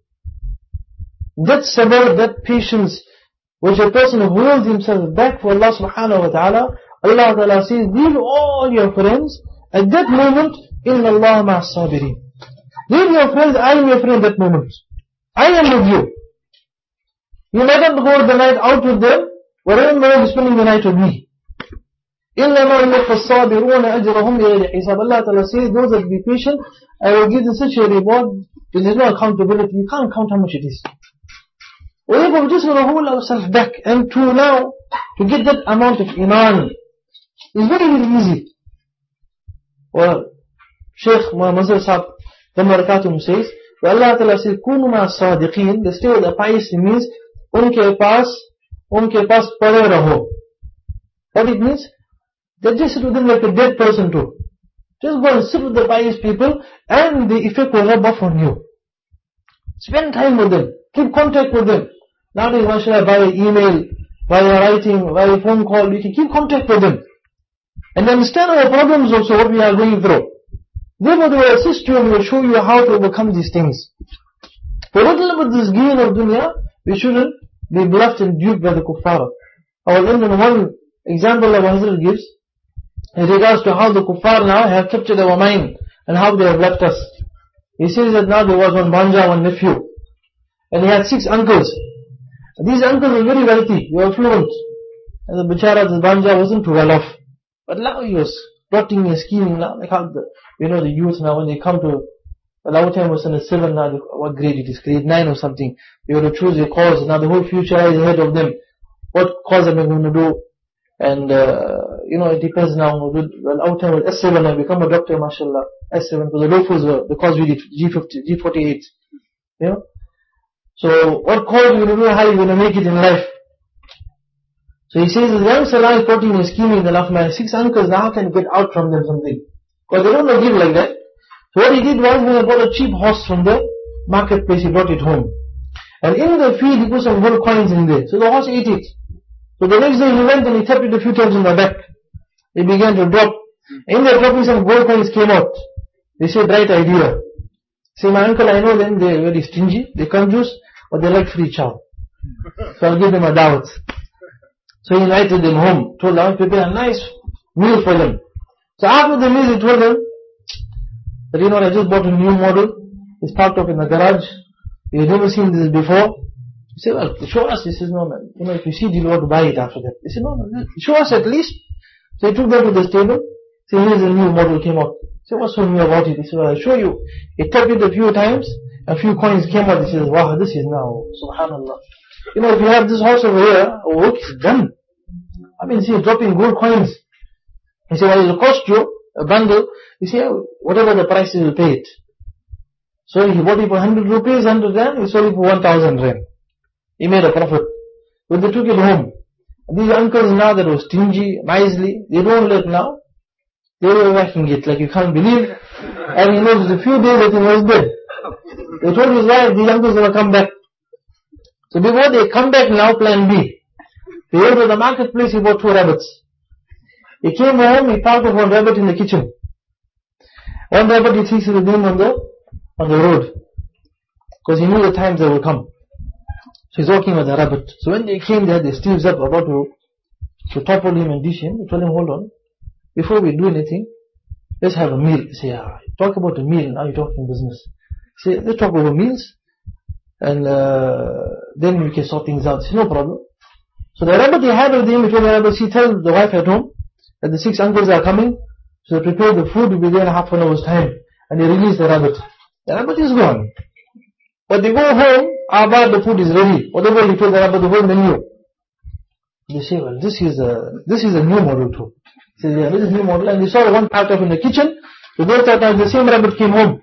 That sabr, that patience, which a person holds himself back for Allah Subhanahu wa Ta'ala, Allah Ta'ala says, leave all your friends at that moment, Inna Allah ma'as sabirin. Leave your friends, I am your friend at that moment. I am with you. You might not go the night out with them, but remember you're spending the night with me. إِنَّمَا يُوَفَّى الصَّابِرُونَ أَجْرَهُمْ بِغَيْرِ حِسَابٍ. Allah Ta'ala says, those that be patient, I will give them such a reward, because there's no accountability. You can't count how much it is. Therefore, we just want to hold ourselves back, and to now, to get that amount of iman, is very, very easy. Well, Shaykh Mazhar Sahib, the Barakatuh says, Allah Ta'ala says, كُونُوا مَا الصَّادِقِينَ, the state of the pious means, unke paas pade raho. What it means? That just sit with them like a dead person too. Just go and sit with the pious people, and the effect will rub off on you. Spend time with them. Keep contact with them. Nowadays, mashallah, via email, via writing, via phone call, you can keep contact with them. And understand our problems also, what we are going through. Therefore, they will assist you and will show you how to overcome these things. For a little bit this gain of dunya, we shouldn't be bluffed and duped by the kuffar. I will end on one example that Hazrat gives, in regards to how the kuffar now have captured our mind, and how they have left us. He says that now there was one banja, one nephew, and he had 6 uncles. These uncles were very wealthy, they were affluent. And the bichara, this banja wasn't too well off. But now he was plotting and scheming now, like how the youth now, when they come to, our time was in a 7 now, what grade it is, grade 9 or something. They want to choose a cause, now the whole future is ahead of them. What cause am I going to do? And, it depends now. Well, our time was S7, I become a doctor, mashallah. S7, because the loafers were, the cause we did, G48. So, what cause are you going to do, how are you going to make it in life? So he says, the young Salah is plotting and scheming the love man. 6 uncles, now can get out from them something. Because they don't know give like that. So what he did was, he bought a cheap horse from the marketplace, he brought it home. And in the field, he put some gold coins in there. So the horse ate it. So the next day he went and he tapped it a few times in the back. It began to drop. In the dropping, some gold coins came out. They said, right idea. Say, my uncle, I know them, they're very stingy, they conjuice, but they like free chow. So I'll give them a dawat. So he invited them home, told them, prepare a nice meal for them. So after the meal, he told them, that I just bought a new model, it's parked up in the garage, you've never seen this before. He said, well, show us. He says, no man, if you see, you want to buy it after that. He said, no, show us at least. So he took that to the stable. So here's a new model came out. So what's so new about it? He said, well, I'll show you. He tapped it a few times, a few coins came out. He says, wow, this is now, subhanallah. If you have this horse over here, work is done. See, dropping gold coins. He said, well, it'll cost you a bundle. He said, whatever the price is, you'll pay it. So he bought it for 100 rupees, 100 rand, he sold it for 1,000 rand. He made a profit. But they took it home. These uncles now that were stingy, miserly, they don't let now. They were whacking it like you can't believe. And he knows a few days that he was dead. They told his wife, these uncles will come back. So before they come back now, plan B. They went to the marketplace, he bought 2 rabbits. He came home, he parked one rabbit in the kitchen. One rabbit he takes with him on the road, because he knew the times that will come. So he's walking with the rabbit. So when they came there, they steals up about to topple him and dish him. They told him, hold on, before we do anything, let's have a meal. He said, talk about a meal, now you're talking business. He said, let's talk over meals, and then we can sort things out. He said, no problem. So the rabbit he had with him, he told the rabbit, he tell the wife at home that the 6 uncles are coming, so they prepare the food, will be there in half an hour's time. And they release the rabbit. The rabbit is gone. But they go home, the food is ready. Whatever he told the rabbit, the whole menu. They say, well, this is a new model too. He says, yeah, this is a new model. And they saw one packed up in the kitchen. So they thought that the same rabbit came home.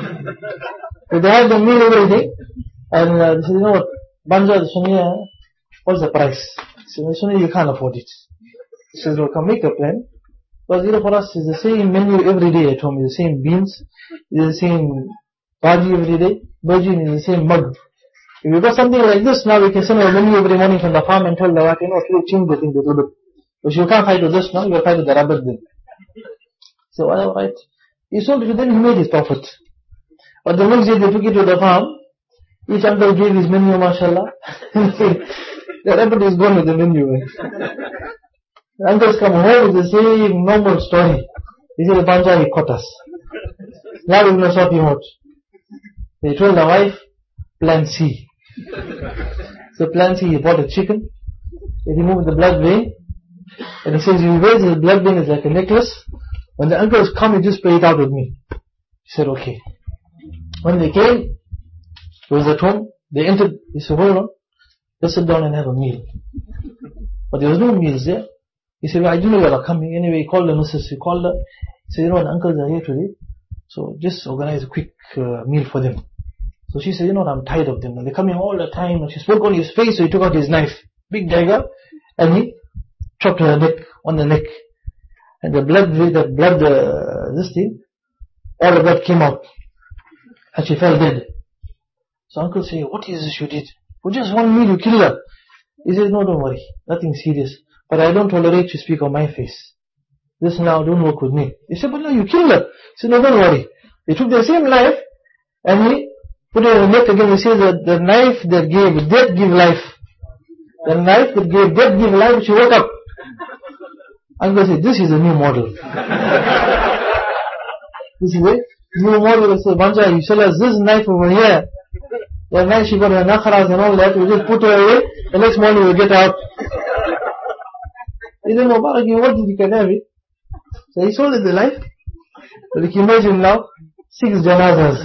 So they had the meal every day. And they said, you know what, Banja, Sonia, what's the price? He said, Sonia, you can't afford it. He says, well, come make a plan. Because for us, it's the same menu every day at home. It's the same beans, it's the same bhaji every day, bhaji is the same mug. If we got something like this, now we can send a menu every morning from the farm and tell the wife, change the thing to do it. But you can't fight with this now, you'll fight with the rabbit then. So, alright. He sold it to them, he made his profit. But the next day they took it to the farm, each uncle gave his menu, mashallah. The rabbit is gone with the menu. The uncles come home with the same normal story. He said, Banja, he caught us. Now we're going to sort him out. They told the wife, plan C. So plan C, he bought a chicken, he removed the blood vein, and he says, you raise the blood vein is like a necklace. When the uncles come, you just play it out with me. He said, okay. When they came, he was at home, they entered, he said, hold on, let's sit down and have a meal. But there was no meals there. He said, well, I didn't know you were coming. Anyway, he called the missus, he called her. He said, you know, the uncles are here today, so just organize a quick meal for them. So she said, you know what, I'm tired of them. And they're coming all the time. And she spoke on his face, so he took out his knife, big dagger, and he chopped her neck, on the neck. And the blood, this thing, all the blood came out. And she fell dead. So uncle said, what is this you did? For just one meal you killed her. He said, no, don't worry, nothing serious. But I don't tolerate you speak on my face. This now, don't work with me. He said, but no, you killed her. He said, no, don't worry. He took the same knife, and he put it on the neck again. He says that the knife that gave death give life. The knife that gave death give life, she woke up. Uncle said, this is a new model. This is a new model. He said, Banja, you sell us this knife over here. The knife she got her nakharas and all that, we just put her away, the next morning we'll get out. He said, Mubarak, what did you can have it? So he sold it the life. But you can imagine now, 6 janazas.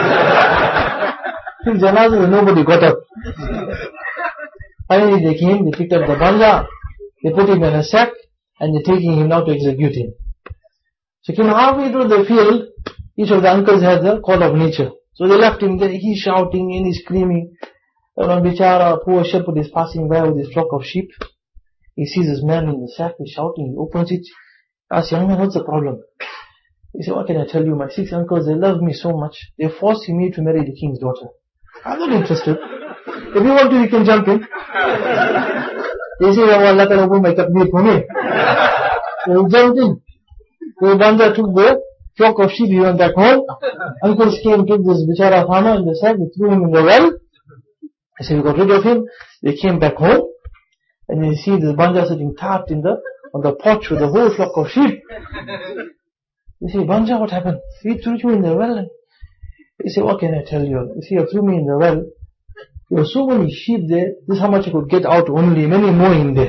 6 janazas and nobody got up. Finally they came, they picked up the Banja, they put him in a sack, and they're taking him now to execute him. So came halfway through the field, each of the uncles had the call of nature. So they left him there, he's shouting and he's screaming. And bichara, poor shepherd is passing by with his flock of sheep. He sees this man in the sack, he's shouting, he opens it. Asks, young man, what's the problem? He said, what can I tell you? My 6 uncles, they love me so much. They're forcing me to marry the king's daughter. I'm not interested. If you want to, you can jump in. They say, oh, Allah can open my takbir for me. So he jumped in. So Banja took the flock of sheep, he went back home. Uncles came, took this bichara farmer in the sack, they threw him in the well. They said, we got rid of him. They came back home. And you see this Banja sitting tarped on the porch with the whole flock of sheep. They say, Banja, what happened? We threw you in the well. He said, what can I tell you? You see, you threw me in the well. There were so many sheep there, this is how much I could get out only, many more in there.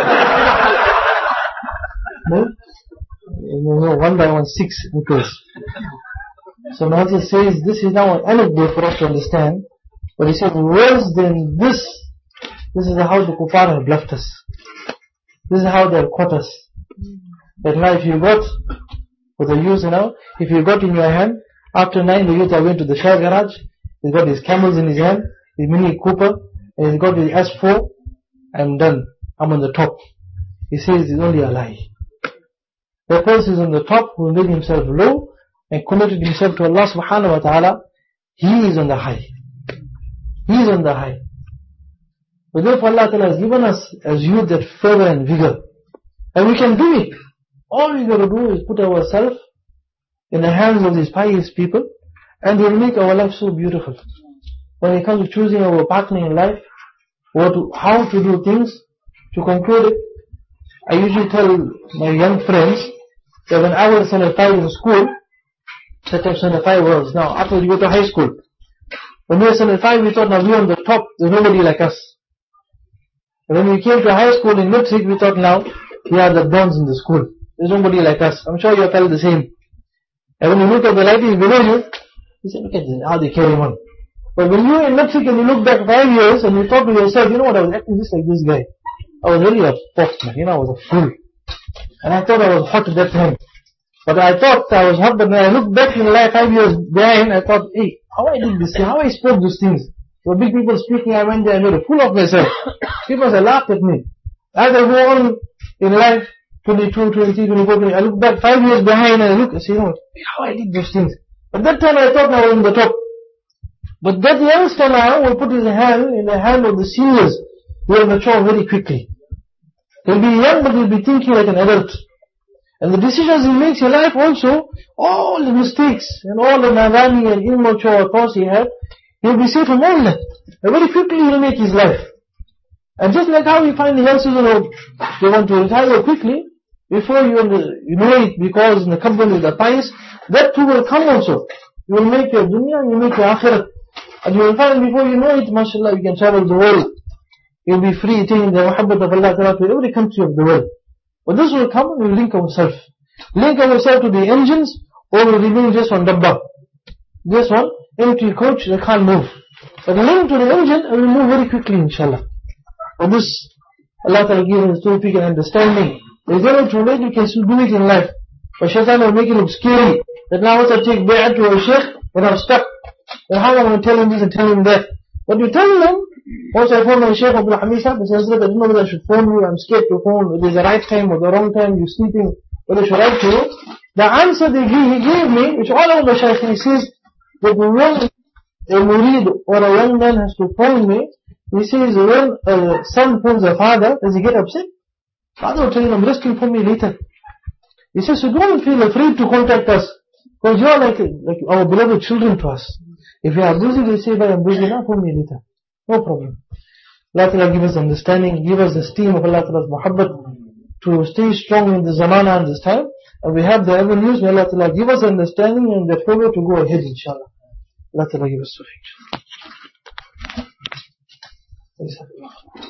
No? One by one, 6 uncles. So Nazir says, this is now an anecdote for us to understand. But he said, worse than this is how the kuffar have bluffed us. This is how they have caught us. That now if you got, for the youth now, if you got in your hand, after 9 the youth are going to the Shah garage, he's got his camels in his hand, his Mini Cooper, and he's got his S4, I'm done, I'm on the top. He says it's only a lie. The person is on the top who made himself low and connected himself to Allah subhanahu wa ta'ala, he is on the high. He is on the high. But therefore Allah ta'ala has given us as youth that fervor and vigor. And we can do it. All we got to do is put ourselves in the hands of these pious people, and will make our life so beautiful. When it comes to choosing our partner in life, how to do things, to conclude it, I usually tell my young friends that when I was standard 5 in school, that time standard 5 was, now after you go to high school, when we were standard 5 we thought, now we are on the top, there's nobody like us. And when we came to high school in Mexico, we thought, now we are the dons in the school, there's nobody like us. I'm sure you felt the same. And when you look at the ladies below you say, look at this, how they carry on. But when you were in Mexico and you look back 5 years and you thought to yourself, you know what, I was acting just like this guy. I was really a fox man, I was a fool. And I thought I was hot at that time. But I thought I was hot, but when I look back in life 5 years behind, I thought, hey, how I did this, how I spoke these things. There were big people speaking, I went there and made a fool of myself. People said, laughed at me. As I go on in life, 22, 23, 24, 20, I look back 5 years behind and I look and say, how I did those things. But that time I thought I was on the top. But that youngster now will put his hand in the hand of the seniors who will mature very quickly. He'll be young but he'll be thinking like an adult. And the decisions he makes in life also, all the mistakes and all the nadani and immature thoughts he had, he'll be safe from all that. And very quickly he'll make his life. And just like how we find the youngsters, they want to retire quickly, before you know it, because in the company with the pious, that too will come also. You will make your dunya, you will make your akhirat. And you will find before you know it, mashallah, you can travel the world. You'll be free, taking the muhabbat of Allah Ta'ala to every country of the world. But this will come and we'll link ourselves. Link ourselves to the engines, or we'll remain just one dabba. Just one empty coach that can't move. But link to the engine and we'll move very quickly, inshallah. But this, Allah Ta'ala gives us tawfiq and understanding. There's never too late, you can still do it in life. But shaitan will make it look scary. That now once I take bay'at to a sheikh, then I'm stuck. Then how am I going to tell him this and tell him that? But you tell them, once I phone my Shaykh Abdul Hamid Sahib, he says, I don't know whether I should phone you, I'm scared to phone, whether it's the right time or the wrong time, you're sleeping, whether I should write to you. The answer he gave me, which all of the Shaykh, he says, that when a murid or a young man has to phone me, he says, when a son phones a father, does he get upset? Father will tell him, rest will phone me later. He says, so don't feel afraid to contact us, because you are like our beloved children to us. If you are busy, we say, but I'm busy now, phone me later. No problem. Allah Ta'ala give us understanding, give us the esteem of Allah Ta'ala's muhabbat to stay strong in the zamana and this time. And we have the avenues where Allah Ta'ala give us understanding and the power to go ahead, inshallah. Allah Ta'ala give us tawfiq.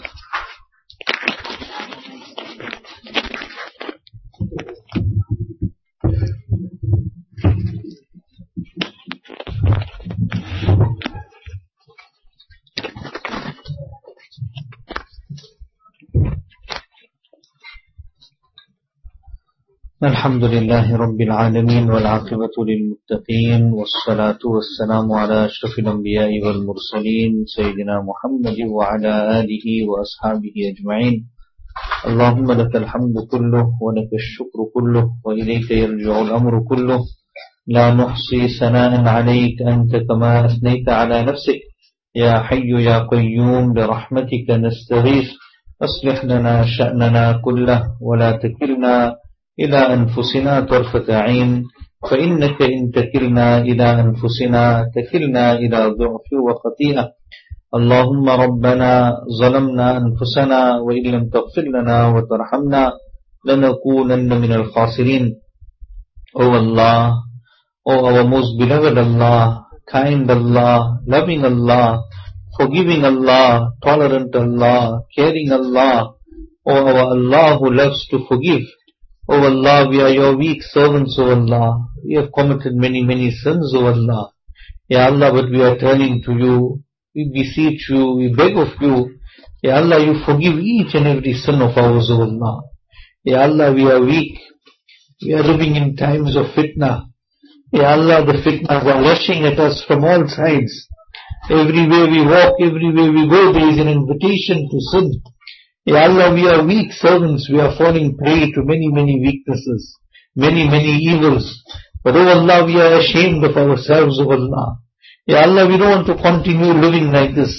الحمد لله رب العالمين والعاقبة للمتقين والصلاة والسلام على أشرف الأنبياء والمرسلين سيدنا محمد وعلى آله وأصحابه أجمعين. اللهم لك الحمد كله ولك الشكر كله وإليك يرجع الأمر كله. لا نحصي ثناء عليك أنت كما أثنيت على نفسك. يا حي يا قيوم برحمتك نستغيث. أصلح لنا شأننا كله ولا تكلنا إلى أنفسنا طرفة عين، فإنك إن تكلنا إلى أنفسنا تكلنا إلى ضعف وخطيئة. اللهم ربنا ظلمنا أنفسنا وإن لم تغفر لنا وترحمنا لنكونن من الخاسرين. O Allah, O our most beloved Allah, kind Allah, loving Allah, forgiving Allah, tolerant Allah, caring Allah, O our Allah who loves to forgive. O Allah, we are your weak servants, O Allah. We have committed many sins, O Allah. Ya Allah, but we are turning to you. We beseech you, we beg of you. Ya Allah, you forgive each and every sin of ours, O Allah. Ya Allah, we are weak. We are living in times of fitna. Ya Allah, the fitnas are rushing at us from all sides. Everywhere we walk, everywhere we go, there is an invitation to sin. Ya Allah, we are weak servants, we are falling prey to many weaknesses, many evils. But oh Allah, we are ashamed of ourselves, oh Allah. Ya Allah, we don't want to continue living like this.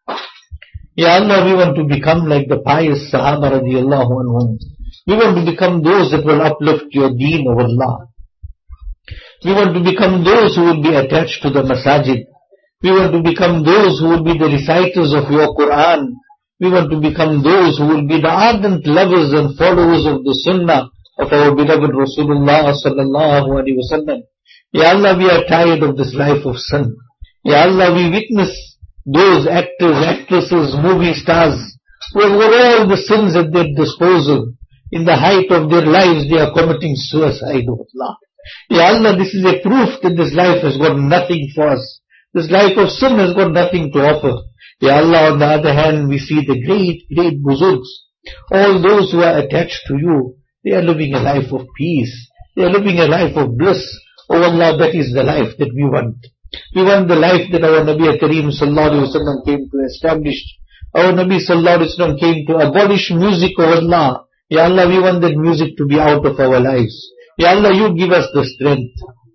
Ya Allah, we want to become like the pious Sahaba radiallahu anhum. We want to become those that will uplift your deen, oh Allah. We want to become those who will be attached to the masajid. We want to become those who will be the reciters of your Quran. We want to become those who will be the ardent lovers and followers of the sunnah of our beloved Rasulullah sallallahu alaihi wasallam. Ya Allah, we are tired of this life of sin. Ya Allah, we witness those actors, actresses, movie stars who have got all the sins at their disposal. In the height of their lives, they are committing suicide, O Allah. Ya Allah, this is a proof that this life has got nothing for us. This life of sin has got nothing to offer. Ya Allah, on the other hand, we see the great, great buzurgs, all those who are attached to you, they are living a life of peace. They are living a life of bliss. Oh Allah, that is the life that we want. We want the life that our Nabi Kareem sallallahu alaihi wasallam came to establish. Our Nabi sallallahu alaihi wasallam came to abolish music, oh Allah. Ya Allah, we want that music to be out of our lives. Ya Allah, you give us the strength.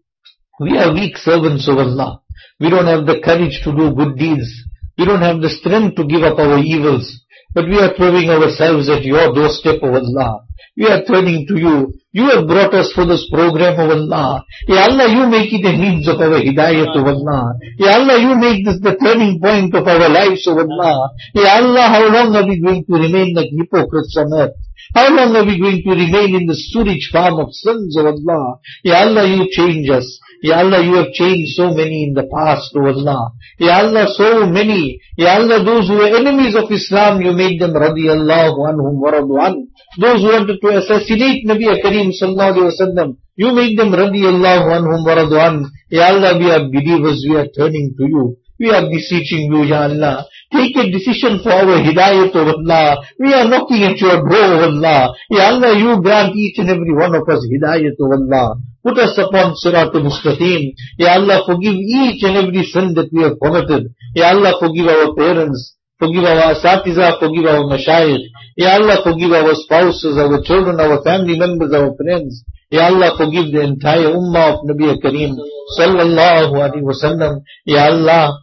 We are weak servants of Allah. We don't have the courage to do good deeds. We don't have the strength to give up our evils. But we are throwing ourselves at your doorstep, O Allah. We are turning to you. You have brought us for this program, O Allah. Ya Allah, you make it a means of our hidayat, O Allah. Ya Allah, you make this the turning point of our lives, O Allah. Ya Allah, how long are we going to remain like hypocrites on earth? How long are we going to remain in the sewage farm of sins, O Allah? Ya Allah, you change us. Ya Allah, you have changed so many in the past, O Allah. Ya Allah, so many. Ya Allah, those who were enemies of Islam, you made them radiyallahu anhum wa radu an. Those who wanted to assassinate Nabi Kareem sallallahu alaihi wasallam, you made them radiyallahu anhum wa radu an. Ya Allah, we are believers, we are turning to you. We are beseeching you, Ya Allah. Take a decision for our hidayat, O Allah. We are knocking at your door, O Allah. Ya Allah, you grant each and every one of us hidayat, O Allah. Put us upon Siratul Mustaqim. Ya Allah, forgive each and every sin that we have committed. Ya Allah, forgive our parents. Forgive our asatiza, forgive our mashayikh. Ya Allah, forgive our spouses, our children, our family members, our friends. Ya Allah, forgive the entire ummah of Nabi Kareem sallallahu alaihi wasallam. Ya Allah,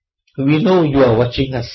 we know you are watching us.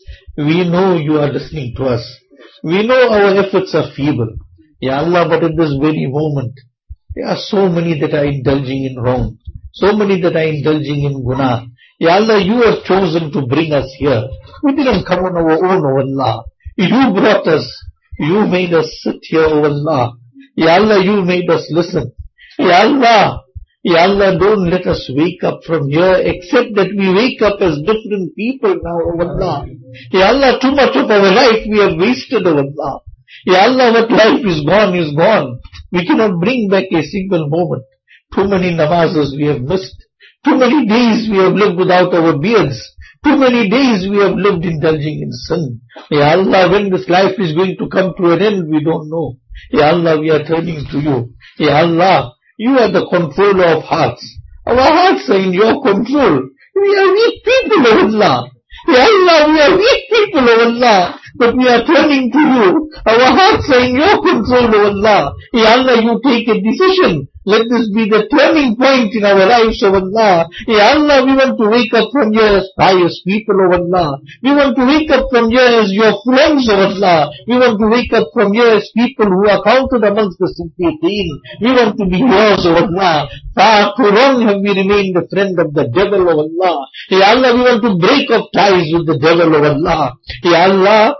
We know you are listening to us. We know our efforts are feeble. Ya Allah, but at this very moment, there are so many that are indulging in wrong. So many that are indulging in guna. Ya Allah, you have chosen to bring us here. We didn't come on our own, O Allah. You brought us. You made us sit here, O Allah. Ya Allah, you made us listen. Ya Allah, don't let us wake up from here except that we wake up as different people now, O Allah. Ya Allah, too much of our life we have wasted, O Allah. Ya Allah, what life is gone is gone. We cannot bring back a single moment. Too many namazes we have missed. Too many days we have lived without our beards. Too many days we have lived indulging in sin. Ya Allah, when this life is going to come to an end, we don't know. Ya Allah, we are turning to you. Ya Allah, you are the controller of hearts. Our hearts are in your control. We are weak people, O Allah. Ya Allah, we are weak people, O Allah. But we are turning to you. Our hearts are in your control, O Allah. Ya Allah, you take a decision. Let this be the turning point in our lives, O Allah. Ya Allah, we want to wake up from here as pious people, O Allah. We want to wake up from here as your friends, O Allah. We want to wake up from here as people who are counted amongst the Siddiqeen. We want to be yours, O Allah. Far too long have we remained the friend of the devil, O Allah. Ya Allah, we want to break off ties with the devil, O Allah. Ya Allah,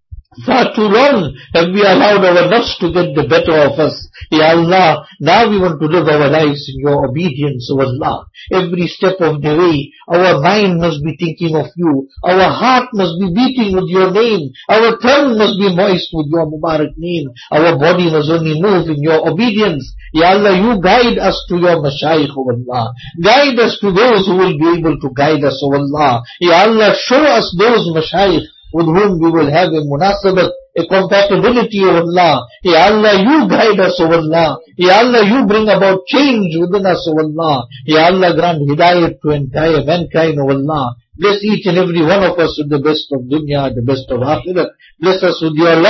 far too long have we allowed our nafs to get the better of us. Ya Allah, now we want to live our lives in your obedience, O Allah. Every step of the way, our mind must be thinking of you. Our heart must be beating with your name. Our tongue must be moist with your Mubarak name. Our body must only move in your obedience. Ya Allah, you guide us to your mashayikh, O Allah. Guide us to those who will be able to guide us, O Allah. Ya Allah, show us those mashayikh with whom we will have a munasabat, a compatibility, O Allah. Ya Allah, you guide us, O Allah. Ya Allah, you bring about change within us, O Allah. Ya Allah, grant hidayat to entire mankind, O Allah. Bless each and every one of us with the best of dunya, the best of akhirat. Bless us with your love.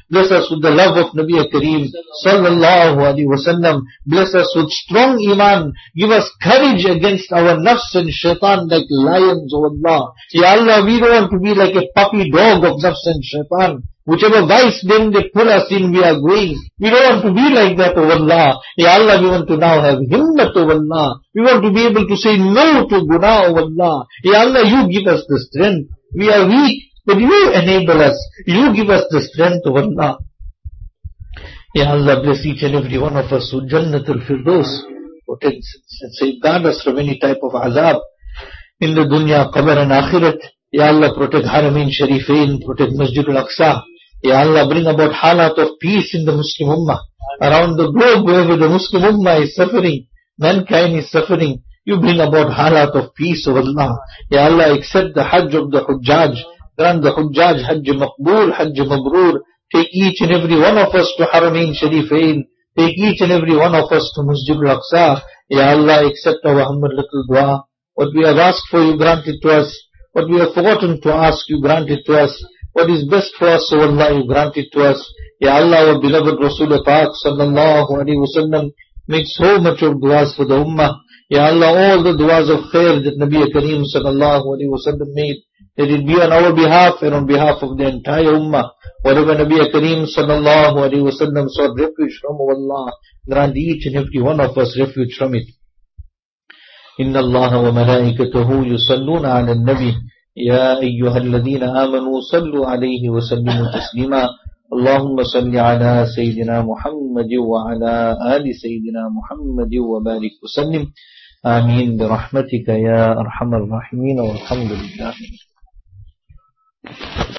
Bless us with the love of Nabi Kareem sallallahu alaihi wasallam. Bless us with strong iman. Give us courage against our nafs and shaitan like lions, O Allah. Ya Allah, we don't want to be like a puppy dog of nafs and shaitan. Whichever vice then they pull us in, we are going. We don't want to be like that, O Allah. Ya Allah, we want to now have himmat, O Allah. We want to be able to say no to guna, O Allah. Ya Allah, you give us the strength. We are weak, but you enable us. You give us the strength, O Allah. Ya Allah, bless each and every one of us with Jannatul Firdaus. Protect and safeguard us from any type of azab in the dunya, qabr and akhirat. Ya Allah, protect Haramain Sharifain, protect Masjid al-Aqsa. Ya Allah, bring about halat of peace in the Muslim Ummah. Around the globe, wherever the Muslim Ummah is suffering, mankind is suffering, you bring about halat of peace, O Allah. Ya Allah, accept the Hajj of the Hujjaj. Grant the Hujjaj Hajj Maqbool, Hajj Mabrur. Take each and every one of us to Haramain Sharifain. Take each and every one of us to Masjid al-Aqsa. Ya Allah, accept our humble little dua. What we have asked for, you grant it to us. What we have forgotten to ask, you grant it to us. What is best for us, O Allah, you grant it to us. Ya Allah, our beloved Rasul Pak sallallahu alaihi wasallam makes so much of du'as for the ummah. Ya Allah, all the du'as of khair that Nabi Kareem sallallahu alaihi wasallam made, let it be on our behalf and on behalf of the entire ummah. Whatever Nabi Kareem sallallahu alaihi wasallam sought refuge from, O Allah, grant each and every one of us refuge from it. إن الله وملائكته يصلون على النبي يا أيها الذين آمنوا صلوا عليه وسلموا تسليما اللهم صل على سيدنا محمد وعلى آل سيدنا محمد وبارك وسلم آمين برحمتك يا أرحم الراحمين والحمد لله.